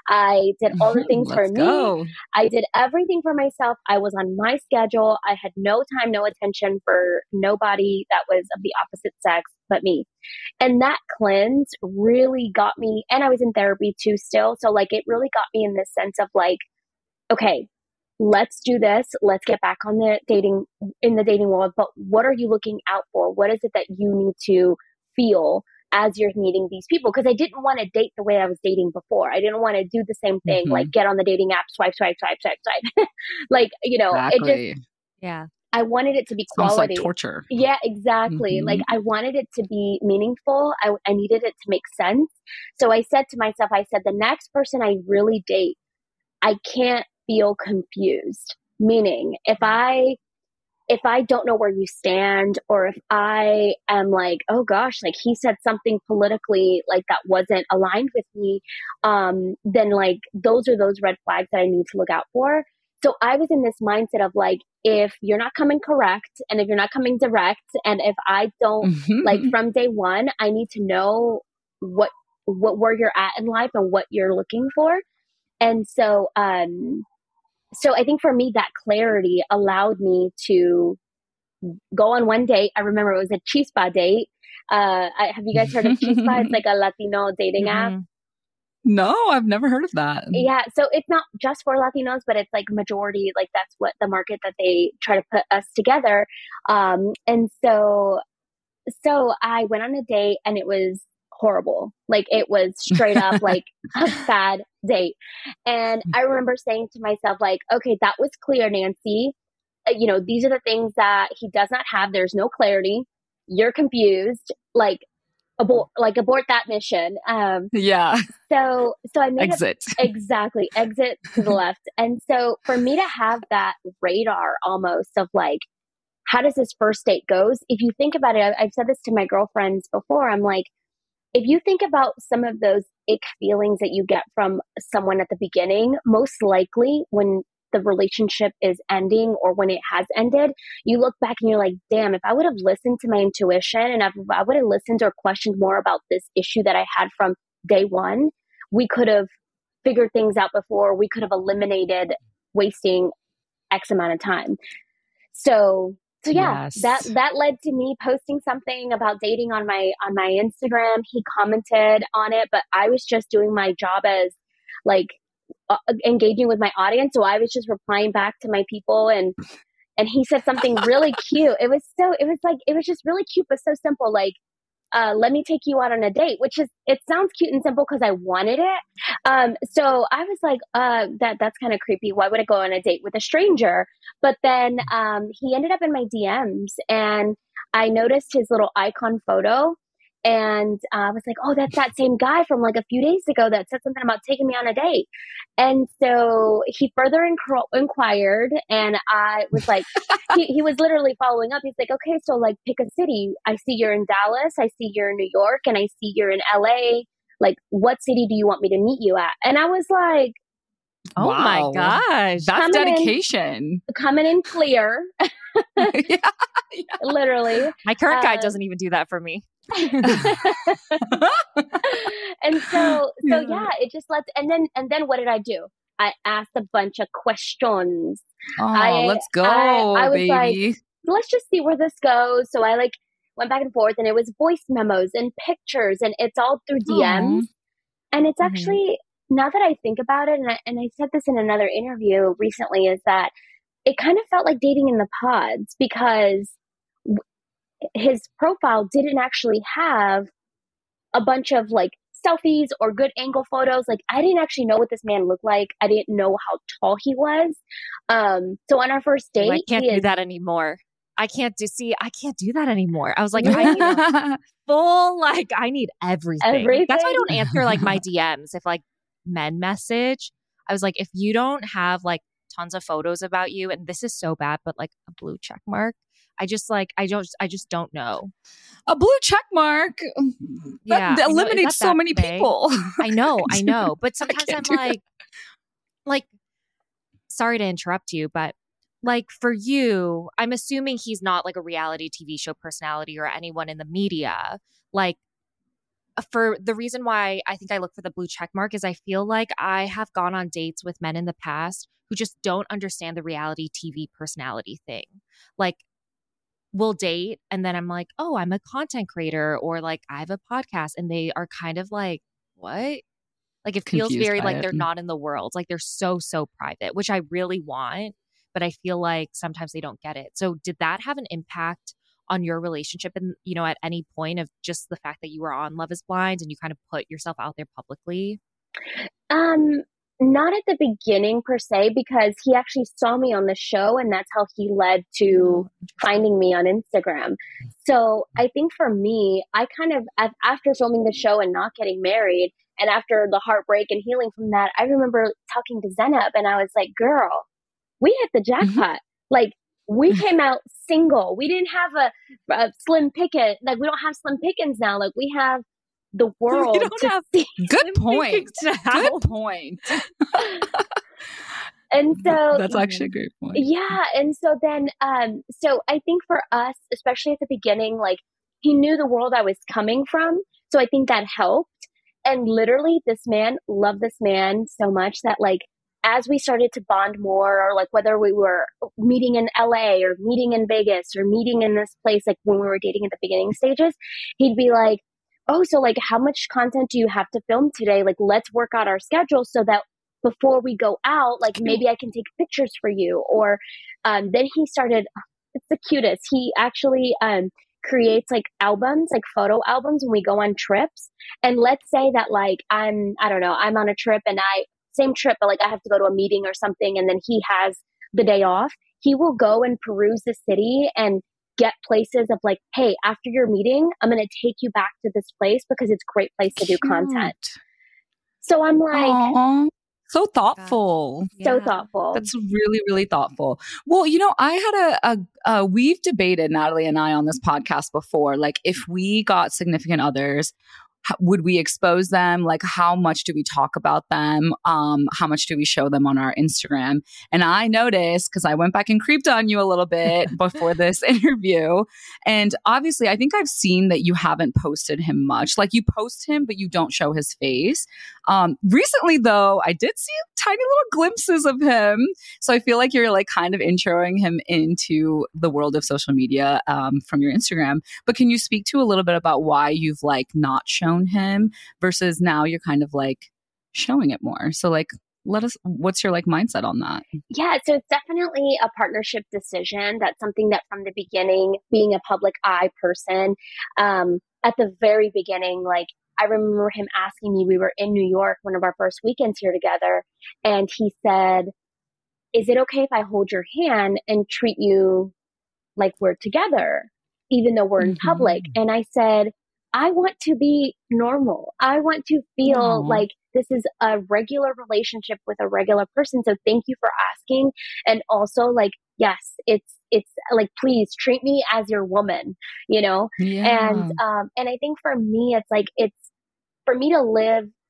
I did all the things for go. me. I did everything for myself. I was on my schedule. I had no time, no attention for nobody that was of the opposite sex but me. And that cleanse really got me, and I was in therapy too still. So like it really got me in this sense of like, okay, let's do this. Let's get back on the dating in the dating world. But what are you looking out for? What is it that you need to feel as you're meeting these people? Because I didn't want to date the way I was dating before. I didn't want to do the same thing, mm-hmm. like get on the dating app, swipe, swipe, swipe, swipe, swipe. Like, you know, exactly. it just, yeah. I wanted it to be quality. Sounds like torture. Yeah, exactly. Mm-hmm. Like I wanted it to be meaningful. I, I needed it to make sense. So I said to myself, I said, the next person I really date, I can't feel confused. Meaning if I, if I don't know where you stand, or if I am like, oh gosh, like he said something politically like that wasn't aligned with me, um, then like those are those red flags that I need to look out for. So I was in this mindset of like, if you're not coming correct and if you're not coming direct, and if I don't mm-hmm. like from day one, I need to know what, what, where you're at in life and what you're looking for. And so, um, so I think for me, that clarity allowed me to go on one date. I remember it was a Chispa date. Uh, I, have you guys heard of Chispa? It's like a Latino dating mm-hmm. app. No, I've never heard of that. Yeah. So it's not just for Latinos, but it's like majority, like that's what the market that they try to put us together. Um, and so, so I went on a date and it was horrible. Like it was straight up like a bad date. And I remember saying to myself, like, okay, that was clear, Nancy. Uh, you know, these are the things that he does not have. There's no clarity. You're confused. Like, abort, like abort that mission. Um, yeah. So, so I made exit. A, exactly exit to the left. And so for me to have that radar almost of like, how does this first date goes? If you think about it, I, I've said this to my girlfriends before. I'm like, if you think about some of those ick feelings that you get from someone at the beginning, most likely when the relationship is ending or when it has ended, you look back and you're like, damn, if I would have listened to my intuition and if I would have listened or questioned more about this issue that I had from day one, we could have figured things out before. We could have eliminated wasting X amount of time. So So yeah, yes. that, that led to me posting something about dating on my, on my Instagram. He commented on it, but I was just doing my job as like uh, engaging with my audience. So I was just replying back to my people, and, and he said something really cute. It was so, it was like, it was just really cute, but so simple. Like, uh, let me take you out on a date, which is, it sounds cute and simple because I wanted it. Um, so I was like, uh, that, that's kind of creepy. Why would I go on a date with a stranger? But then, um, he ended up in my D Ms and I noticed his little icon photo, and uh, I was like, oh, that's that same guy from like a few days ago that said something about taking me on a date. And so he further inc- inquired, and I was like, he, he was literally following up. He's like, okay, so like pick a city. I see you're in Dallas. I see you're in New York, and I see you're in L A. Like, what city do you want me to meet you at? And I was like, oh wow. my gosh, that's coming dedication. In, coming in clear. yeah, yeah. Literally. My current guy Um, doesn't even do that for me. and so, so Yeah. yeah, it just lets, and then, and then what did I do? I asked a bunch of questions. Oh, I, let's go, I, I was baby. like, let's just see where this goes. So I like went back and forth, and it was voice memos and pictures, and it's all through D Ms. Aw. And it's Mhm. actually, now that I think about it, and I, and I said this in another interview recently, is that it kind of felt like dating in the pods, because w- his profile didn't actually have a bunch of like selfies or good angle photos. Like, I didn't actually know what this man looked like. I didn't know how tall he was. Um, so on our first Oh, date, I can't he do is that anymore. I can't do, see, I can't do that anymore. I was like, Really? I need full, like, I need everything. That's why I Everything? don't answer like my D Ms if like men message. I was like, if you don't have like tons of photos about you, and this is so bad, but like a blue check mark, I just like, I don't, I just don't know. A blue check mark. Yeah, That I know. Is eliminates that so bad many to say? people. I know, I know. But sometimes can't I'm do that. like, like, sorry to interrupt you, but like for you, I'm assuming he's not like a reality T V show personality or anyone in the media. Like, for the reason why I think I look for the blue check mark is I feel like I have gone on dates with men in the past who just don't understand the reality T V personality thing. Like, we'll date and then I'm like, oh, I'm a content creator, or like I have a podcast, and they are kind of like, what? Like, it feels Confused very by like it. they're not in the world. Like, they're so, so private, which I really want, but I feel like sometimes they don't get it. So did that have an impact on your relationship? And, you know, at any point of just the fact that you were on Love is Blind and you kind of put yourself out there publicly? Um, not at the beginning per se, because he actually saw me on the show, and that's how he led to finding me on Instagram. So I think for me, I kind of, af- after filming the show and not getting married, and after the heartbreak and healing from that, I remember talking to Zenab, and I was like, girl, we hit the jackpot. Like, we came out single. We didn't have a, a slim picket. Like, we don't have slim pickings now. Like, we have the world don't to have see. Good point. Now. Good point. And so That's actually a great point. yeah, and so then um so I think for us, especially at the beginning, like, he knew the world I was coming from, so I think that helped. And literally, this man loved this man so much that, like, as we started to bond more, or like whether we were meeting in L A or meeting in Vegas or meeting in this place, like when we were dating at the beginning stages, he'd be like, oh, so like, how much content do you have to film today? Like, let's work out our schedule so that before we go out, like, maybe I can take pictures for you. Or um, then he started, it's the cutest. He actually um, creates like albums, like photo albums when we go on trips. And let's say that, like, I'm, I don't know, I'm on a trip, and I, same trip, but like I have to go to a meeting or something, and then he has the day off. He will go and peruse the city and get places of like, hey, after your meeting, I'm going to take you back to this place because it's a great place to do Cute. content. So I'm like, Aw, so thoughtful. so Yeah. thoughtful. That's really, really thoughtful. Well, you know, I had a, a, a, we've debated, Natalie and I, on this podcast before, like, if we got significant others, h- would we expose them? Like, how much do we talk about them? Um, how much do we show them on our Instagram? And I noticed, because I went back and creeped on you a little bit before this interview. And obviously, I think I've seen that you haven't posted him much. Like, you post him, but you don't show his face. Um, recently, though, I did see tiny little glimpses of him. So I feel like you're like kind of introing him into the world of social media um, from your Instagram. But can you speak to a little bit about why you've like not shown him versus now you're kind of like showing it more? So like, let us, what's your like mindset on that? Yeah, so it's definitely a partnership decision. That's something that from the beginning, being a public eye person, um, at the very beginning, like, I remember him asking me, we were in New York, one of our first weekends here together, and he said, is it okay if I hold your hand and treat you like we're together, even though we're in Mhm. public? And I said, I want to be normal. I want to feel Aw. like this is a regular relationship with a regular person. So thank you for asking. And also, like, yes, it's, it's like, please treat me as your woman, you know? Yeah. And, um, and I think for me, it's like, it's for me to live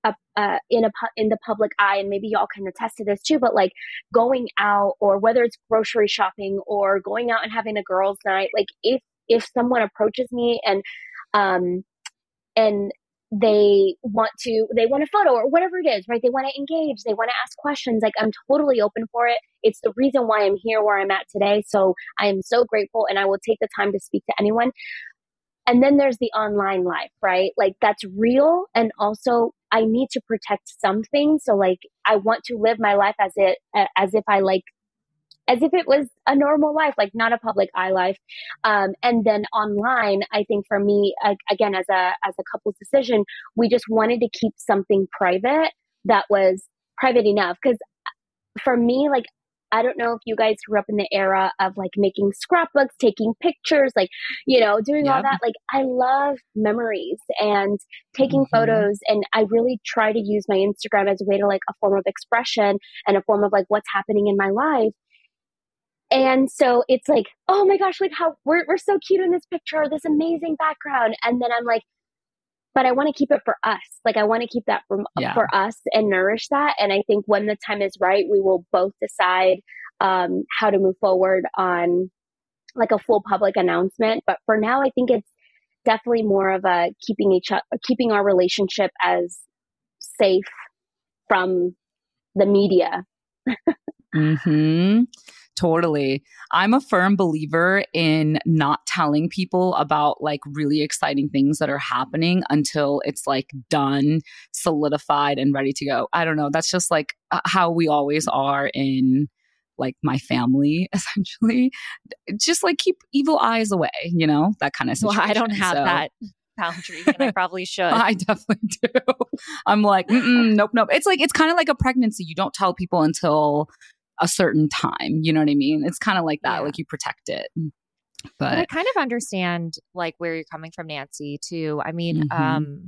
a, uh, in a in the public eye, and maybe y'all can attest to this too, but like going out, or whether it's grocery shopping or going out and having a girls' night, like if if someone approaches me and um and they want to they want a photo or whatever it is, right? They want to engage, they want to ask questions, like I'm totally open for it. It's the reason why I'm here where I'm at today. So I am so grateful, and I will take the time to speak to anyone. And then there's the online life, right? Like that's real. And also I need to protect something. So like, I want to live my life as it, as if I like, as if it was a normal life, like not a public eye life. Um, and then online, I think for me, uh, again, as a, as a couple's decision, we just wanted to keep something private that was private enough. Cause for me, like, I don't know if you guys grew up in the era of like making scrapbooks, taking pictures, like, you know, doing yep. all that. Like, I love memories and taking mm-hmm. photos. And I really try to use my Instagram as a way to like a form of expression and a form of like what's happening in my life. And so it's like, oh my gosh, like how we're, we're so cute in this picture, this amazing background. And then I'm like, but I want to keep it for us. Like I want to keep that for, yeah. for us and nourish that. And I think when the time is right, we will both decide um, how to move forward on like a full public announcement. But for now, I think it's definitely more of a keeping each other, keeping our relationship as safe from the media. mm-hmm. Totally. I'm a firm believer in not telling people about like really exciting things that are happening until it's like done, solidified, and ready to go. I don't know. That's just like how we always are in like my family, essentially. Just like keep evil eyes away, you know, that kind of situation. Well, I don't have so. that boundary, and I probably should. I definitely do. I'm like, nope, nope. It's like, it's kind of like a pregnancy. You don't tell people until a certain time, you know what I mean? It's kind of like that, yeah. like you protect it. But, but I kind of understand like where you're coming from, Nancy, too. I mean, mm-hmm. um,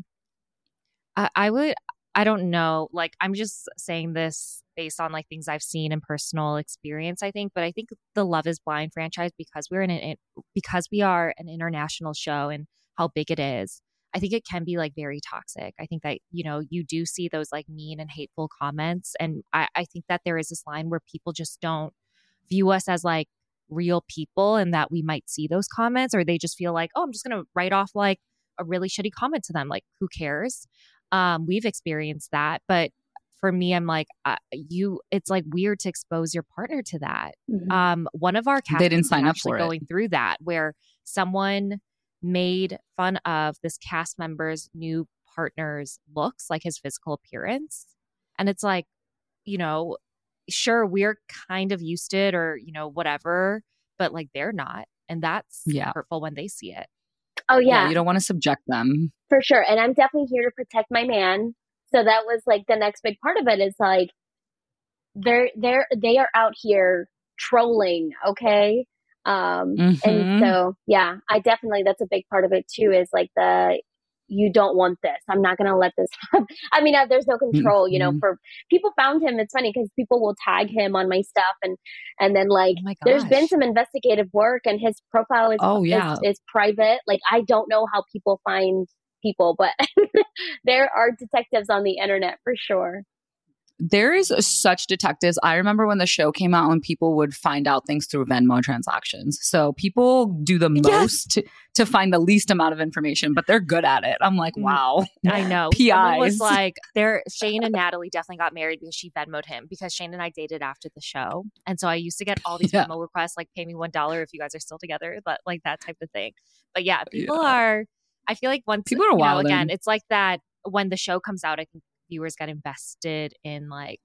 I, I would, I don't know, like I'm just saying this based on like things I've seen in personal experience, I think, but I think the Love is Blind franchise, because we're in an, because we are an international show and how big it is, I think it can be like very toxic. I think that, you know, you do see those like mean and hateful comments. And I, I think that there is this line where people just don't view us as like real people, and that we might see those comments, or they just feel like, oh, I'm just going to write off like a really shitty comment to them. Like, who cares? Um, we've experienced that. But for me, I'm like, uh, you, it's like weird to expose your partner to that. Mm-hmm. Um, one of our cast they didn't sign up for going it. through that, where someone made fun of this cast member's new partner's looks, like his physical appearance. And it's like, you know, sure, we're kind of used to it, or, you know, whatever, but like they're not. And that's yeah. hurtful when they see it. Oh, yeah. yeah. You don't want to subject them. For sure. And I'm definitely here to protect my man. So that was like the next big part of it, is like, they're, they're, they are out here trolling. Okay. Um, mm-hmm. and so, yeah, I definitely, that's a big part of it too, is like the, you don't want this. I'm not going to let this, I mean, uh, there's no control, mm-hmm. you know, for people found him. It's funny because people will tag him on my stuff, and, and then like, oh there's been some investigative work, and his profile is, oh, yeah. is, is private. Like, I don't know how people find people, but there are detectives on the internet for sure. There is such detectives. I remember when the show came out, when people would find out things through Venmo transactions. So people do the yes. most to, to find the least amount of information, but they're good at it. I'm like, wow. I know. P Is. Someone was like, there, Shane and Natalie definitely got married because she Venmo'd him, because Shane and I dated after the show. And so I used to get all these yeah. Venmo requests, like, pay me one dollar if you guys are still together, but like that type of thing. But yeah, people yeah. are, I feel like once, people are you know, again, it's like that when the show comes out, I think viewers get invested in like,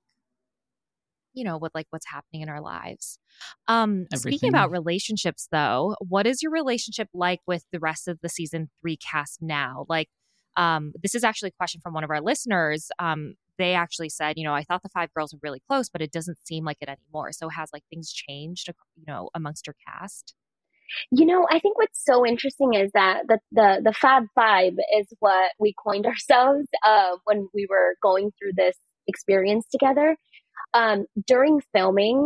you know, with like what's happening in our lives. Um, speaking about relationships though, what is your relationship like with the rest of the season three cast now? Like, um, this is actually a question from one of our listeners. Um, they actually said, you know, I thought the five girls were really close, but it doesn't seem like it anymore. So has like things changed, you know, amongst your cast? You know, I think what's so interesting is that the the, the Fab Five is what we coined ourselves uh, when we were going through this experience together. Um, during filming,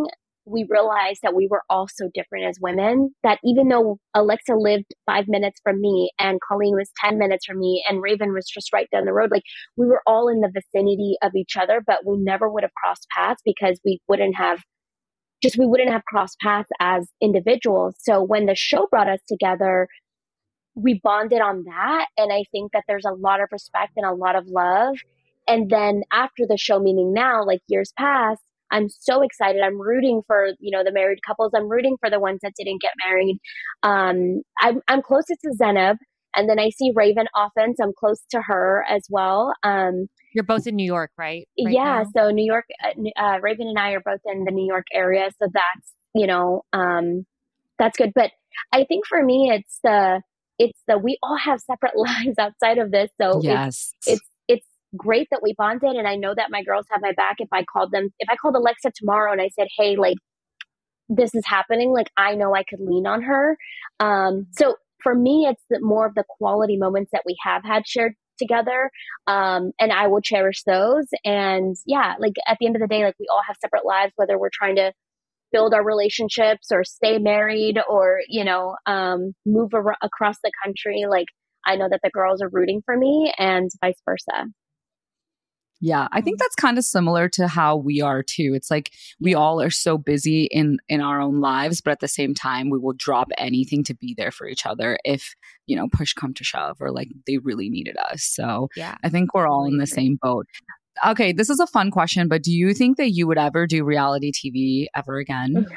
we realized that we were all so different as women, that even though Alexa lived five minutes from me and Colleen was ten minutes from me and Raven was just right down the road, like we were all in the vicinity of each other, but we never would have crossed paths because we wouldn't have just, we wouldn't have crossed paths as individuals. So when the show brought us together, we bonded on that. And I think that there's a lot of respect and a lot of love. And then after the show, meaning now, like years past, I'm so excited. I'm rooting for, you know, the married couples. I'm rooting for the ones that didn't get married. Um, I'm, I'm closest to Zenab, and then I see Raven often, so I'm close to her as well. Um, You're both in New York, right? right yeah. now? So New York, uh, Raven and I are both in the New York area. So that's, you know, um, that's good. But I think for me, it's the, it's the, we all have separate lives outside of this. So yes, it's, it's, it's great that we bonded. And I know that my girls have my back. If I called them, if I called Alexa tomorrow and I said, hey, like, this is happening, like, I know I could lean on her. Um, so for me, it's the, more of the quality moments that we have had shared together. Um, and I will cherish those. And yeah, like at the end of the day, like we all have separate lives, whether we're trying to build our relationships or stay married or, you know, um, move ar- across the country. Like I know that the girls are rooting for me and vice versa. Yeah, I think that's kind of similar to how we are too. It's like we all are so busy in in our own lives, but at the same time, we will drop anything to be there for each other if, you know, push come to shove or like they really needed us. So yeah, I think we're all in the same boat. Okay, this is a fun question, but do you think that you would ever do reality T V ever again?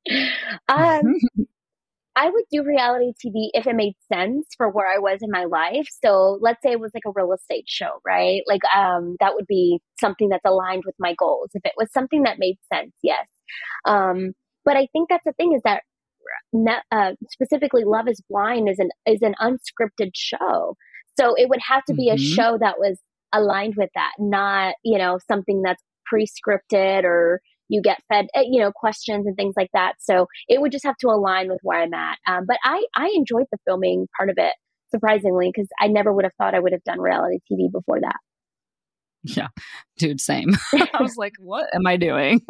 um, I would do reality T V if it made sense for where I was in my life. So let's say it was like a real estate show, right? Like um, that would be something that's aligned with my goals. If it was something that made sense, yes. Um, but I think that's the thing is that uh, specifically Love is Blind is an is an unscripted show. So it would have to be mm-hmm. a show that was aligned with that, not, you know, something that's pre-scripted or you get fed, you know, questions and things like that. So it would just have to align with where I'm at. Um, but I, I enjoyed the filming part of it, surprisingly, because I never would have thought I would have done reality T V before that. Yeah, dude, same. I was like, what am I doing?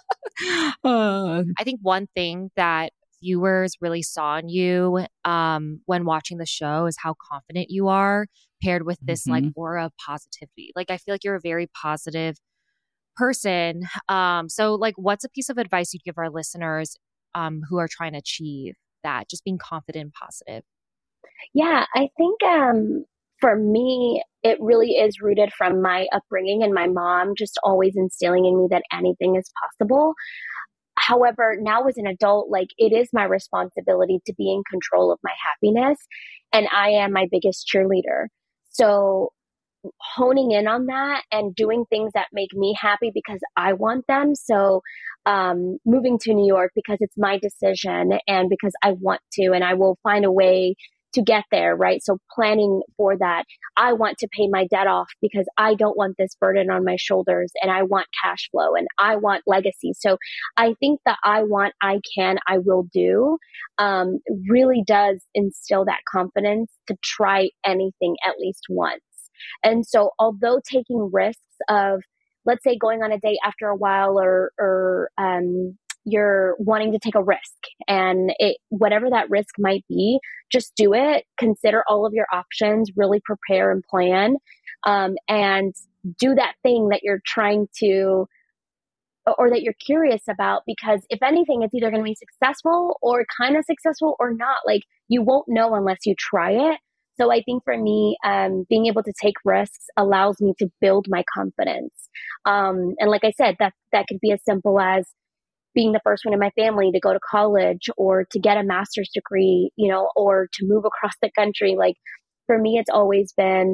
uh, I think one thing that viewers really saw in you um, when watching the show is how confident you are paired with this mm-hmm. like aura of positivity. Like, I feel like you're a very positive person. Um, so like, what's a piece of advice you'd give our listeners um, who are trying to achieve that, just being confident and positive? Yeah, I think um, for me, it really is rooted from my upbringing and my mom just always instilling in me that anything is possible. However, now as an adult, like it is my responsibility to be in control of my happiness, and I am my biggest cheerleader. So honing in on that and doing things that make me happy because I want them. So um, moving to New York because it's my decision and because I want to, and I will find a way to get there, right? So planning for that. I want to pay my debt off because I don't want this burden on my shoulders, and I want cash flow and I want legacy. So I think that I want, I can, I will do um, really does instill that confidence to try anything at least once. And so although taking risks of, let's say, going on a date after a while or, or um, you're wanting to take a risk and it, whatever that risk might be, just do it. Consider all of your options, really prepare and plan, um, and do that thing that you're trying to, or that you're curious about, because if anything, it's either going to be successful or kind of successful or not. Like you won't know unless you try it. So I think for me, um, being able to take risks allows me to build my confidence. Um, and like I said, that, that could be as simple as being the first one in my family to go to college or to get a master's degree, you know, or to move across the country. Like for me, it's always been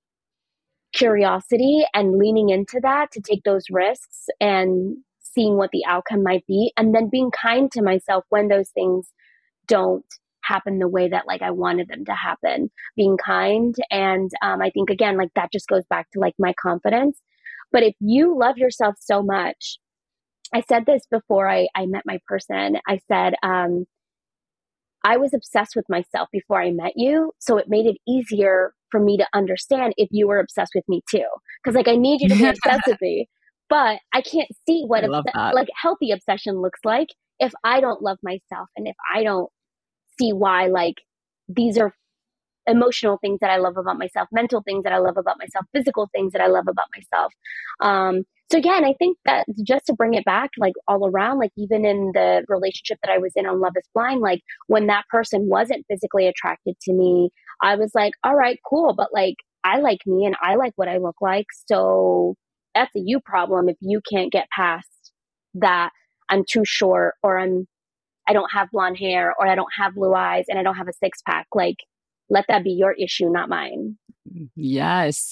curiosity and leaning into that to take those risks and seeing what the outcome might be. And then being kind to myself when those things don't happen the way that like I wanted them to happen, being kind. And um, I think again, like that just goes back to like my confidence. But if you love yourself so much, I said this before I, I met my person, I said, um, I was obsessed with myself before I met you. So it made it easier for me to understand if you were obsessed with me too. Cause like, I need you to be obsessed with me. but I can't see what I love obs- that. like healthy obsession looks like if I don't love myself and if I don't see why like these are emotional things that I love about myself, mental things that I love about myself, physical things that I love about myself. Um, so yeah, and I think that just to bring it back, like all around, like even in the relationship that I was in on Love is Blind, like when that person wasn't physically attracted to me, I was like, all right, cool. But like, I like me and I like what I look like. So that's a you problem if you can't get past that I'm too short or I'm, I don't have blonde hair or I don't have blue eyes and I don't have a six pack. Like, let that be your issue, not mine. Yes.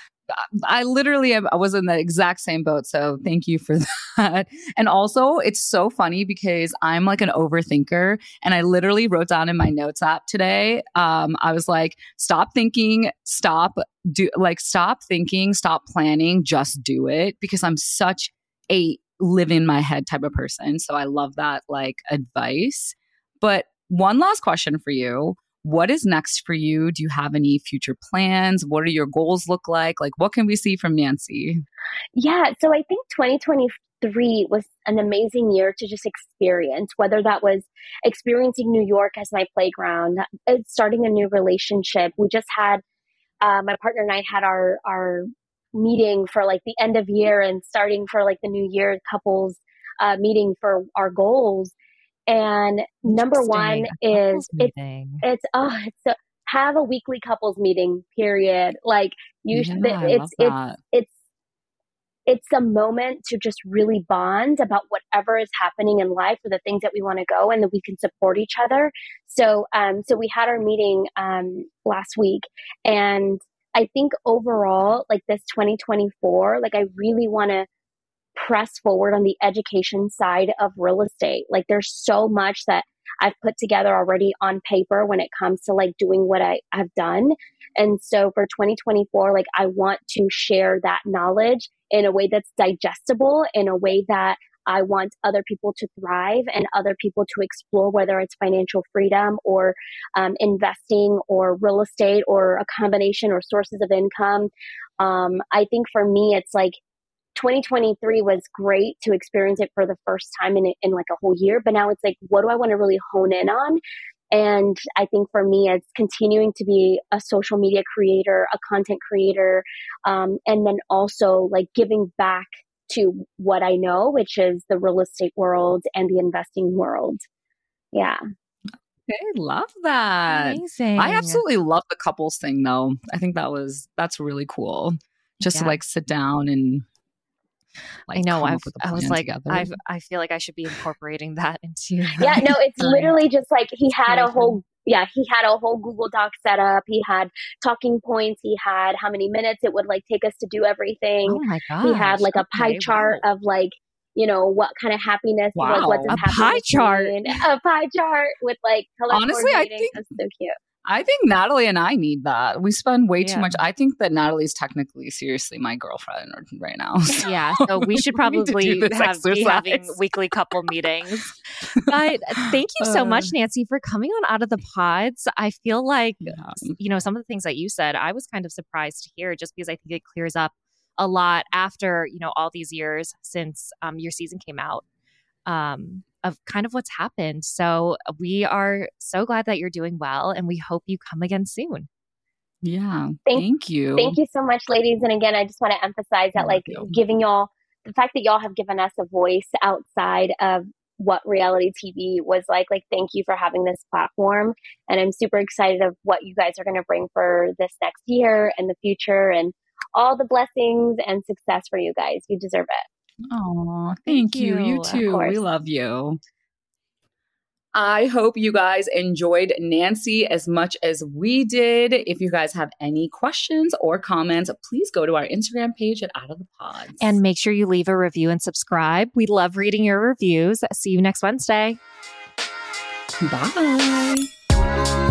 I literally I was in the exact same boat. So thank you for that. And also, it's so funny because I'm like an overthinker. And I literally wrote down in my notes app today, um, I was like, stop thinking, stop, do like, stop thinking, stop planning, just do it. Because I'm such a live in my head type of person. So I love that like advice. But one last question for you. What is next for you? Do you have any future plans? What do your goals look like? Like, what can we see from Nancy? Yeah, so I think twenty twenty-three was an amazing year to just experience, whether that was experiencing New York as my playground, starting a new relationship. We just had, uh, my partner and I had our, our meeting for like the end of year and starting for like the new year couples uh, meeting for our goals. And number one is it's, it's, oh, it's so, have a weekly couples meeting, period. Like you, Yeah, th- I it's, love it's, that. it's, it's a moment to just really bond about whatever is happening in life or the things that we want to go and that we can support each other. So, um, so we had our meeting, um, last week and I think overall, like this twenty twenty-four, like I really want to press forward on the education side of real estate. Like there's so much that I've put together already on paper when it comes to like doing what I have done. And so for twenty twenty-four, like I want to share that knowledge in a way that's digestible, in a way that I want other people to thrive and other people to explore, whether it's financial freedom or um, investing or real estate or a combination or sources of income. Um, I think for me, it's like twenty twenty-three was great to experience it for the first time in, in like a whole year. But now it's like, what do I want to really hone in on? And I think for me, it's continuing to be a social media creator, a content creator, um, and then also like giving back to what I know, which is the real estate world and the investing world. Yeah. Okay, love that. Amazing. I absolutely love the couples thing though. I think that was, that's really cool. Just Yeah. to like sit down and like, I know. come I've, up with a I was plan like, together. I've, I feel like I should be incorporating that into. Yeah, no, it's literally just like he had a Situation. whole, yeah, he had a whole Google Doc set up. He had talking points. He had how many minutes it would like take us to do everything. Oh my god! He had like a pie Okay, chart wow. of like, you know, what kind of happiness, Wow. like what's A his pie happiness chart. mean? A pie chart with like color Honestly, I coordinating. think- That's so cute. I think Natalie and I need that. We spend way too Yeah. much. I think that Natalie's technically seriously my girlfriend right now. So Yeah, so we should we need to do probably this have, be having exercise. weekly couple meetings. But thank you so Uh, much, Nancy, for coming on Out of the Pods. I feel like, Yeah. you know, some of the things that you said, I was kind of surprised to hear just because I think it clears up a lot after, you know, all these years since um, your season came out. Um, of kind of what's happened. So we are so glad that you're doing well and we hope you come again soon. Yeah. Thank- Thank you. Thank you so much, ladies. And again, I just want to emphasize that Love like you. giving y'all, the fact that y'all have given us a voice outside of what reality T V was like, like, thank you for having this platform. And I'm super excited of what you guys are going to bring for this next year and the future and all the blessings and success for you guys. You deserve it. Oh, Thank thank you. you. You Of too. course. We love you. I hope you guys enjoyed Nancy as much as we did. If you guys have any questions or comments, please go to our Instagram page at Out of the Pods. And make sure you leave a review and subscribe. We love reading your reviews. See you next Wednesday. bye.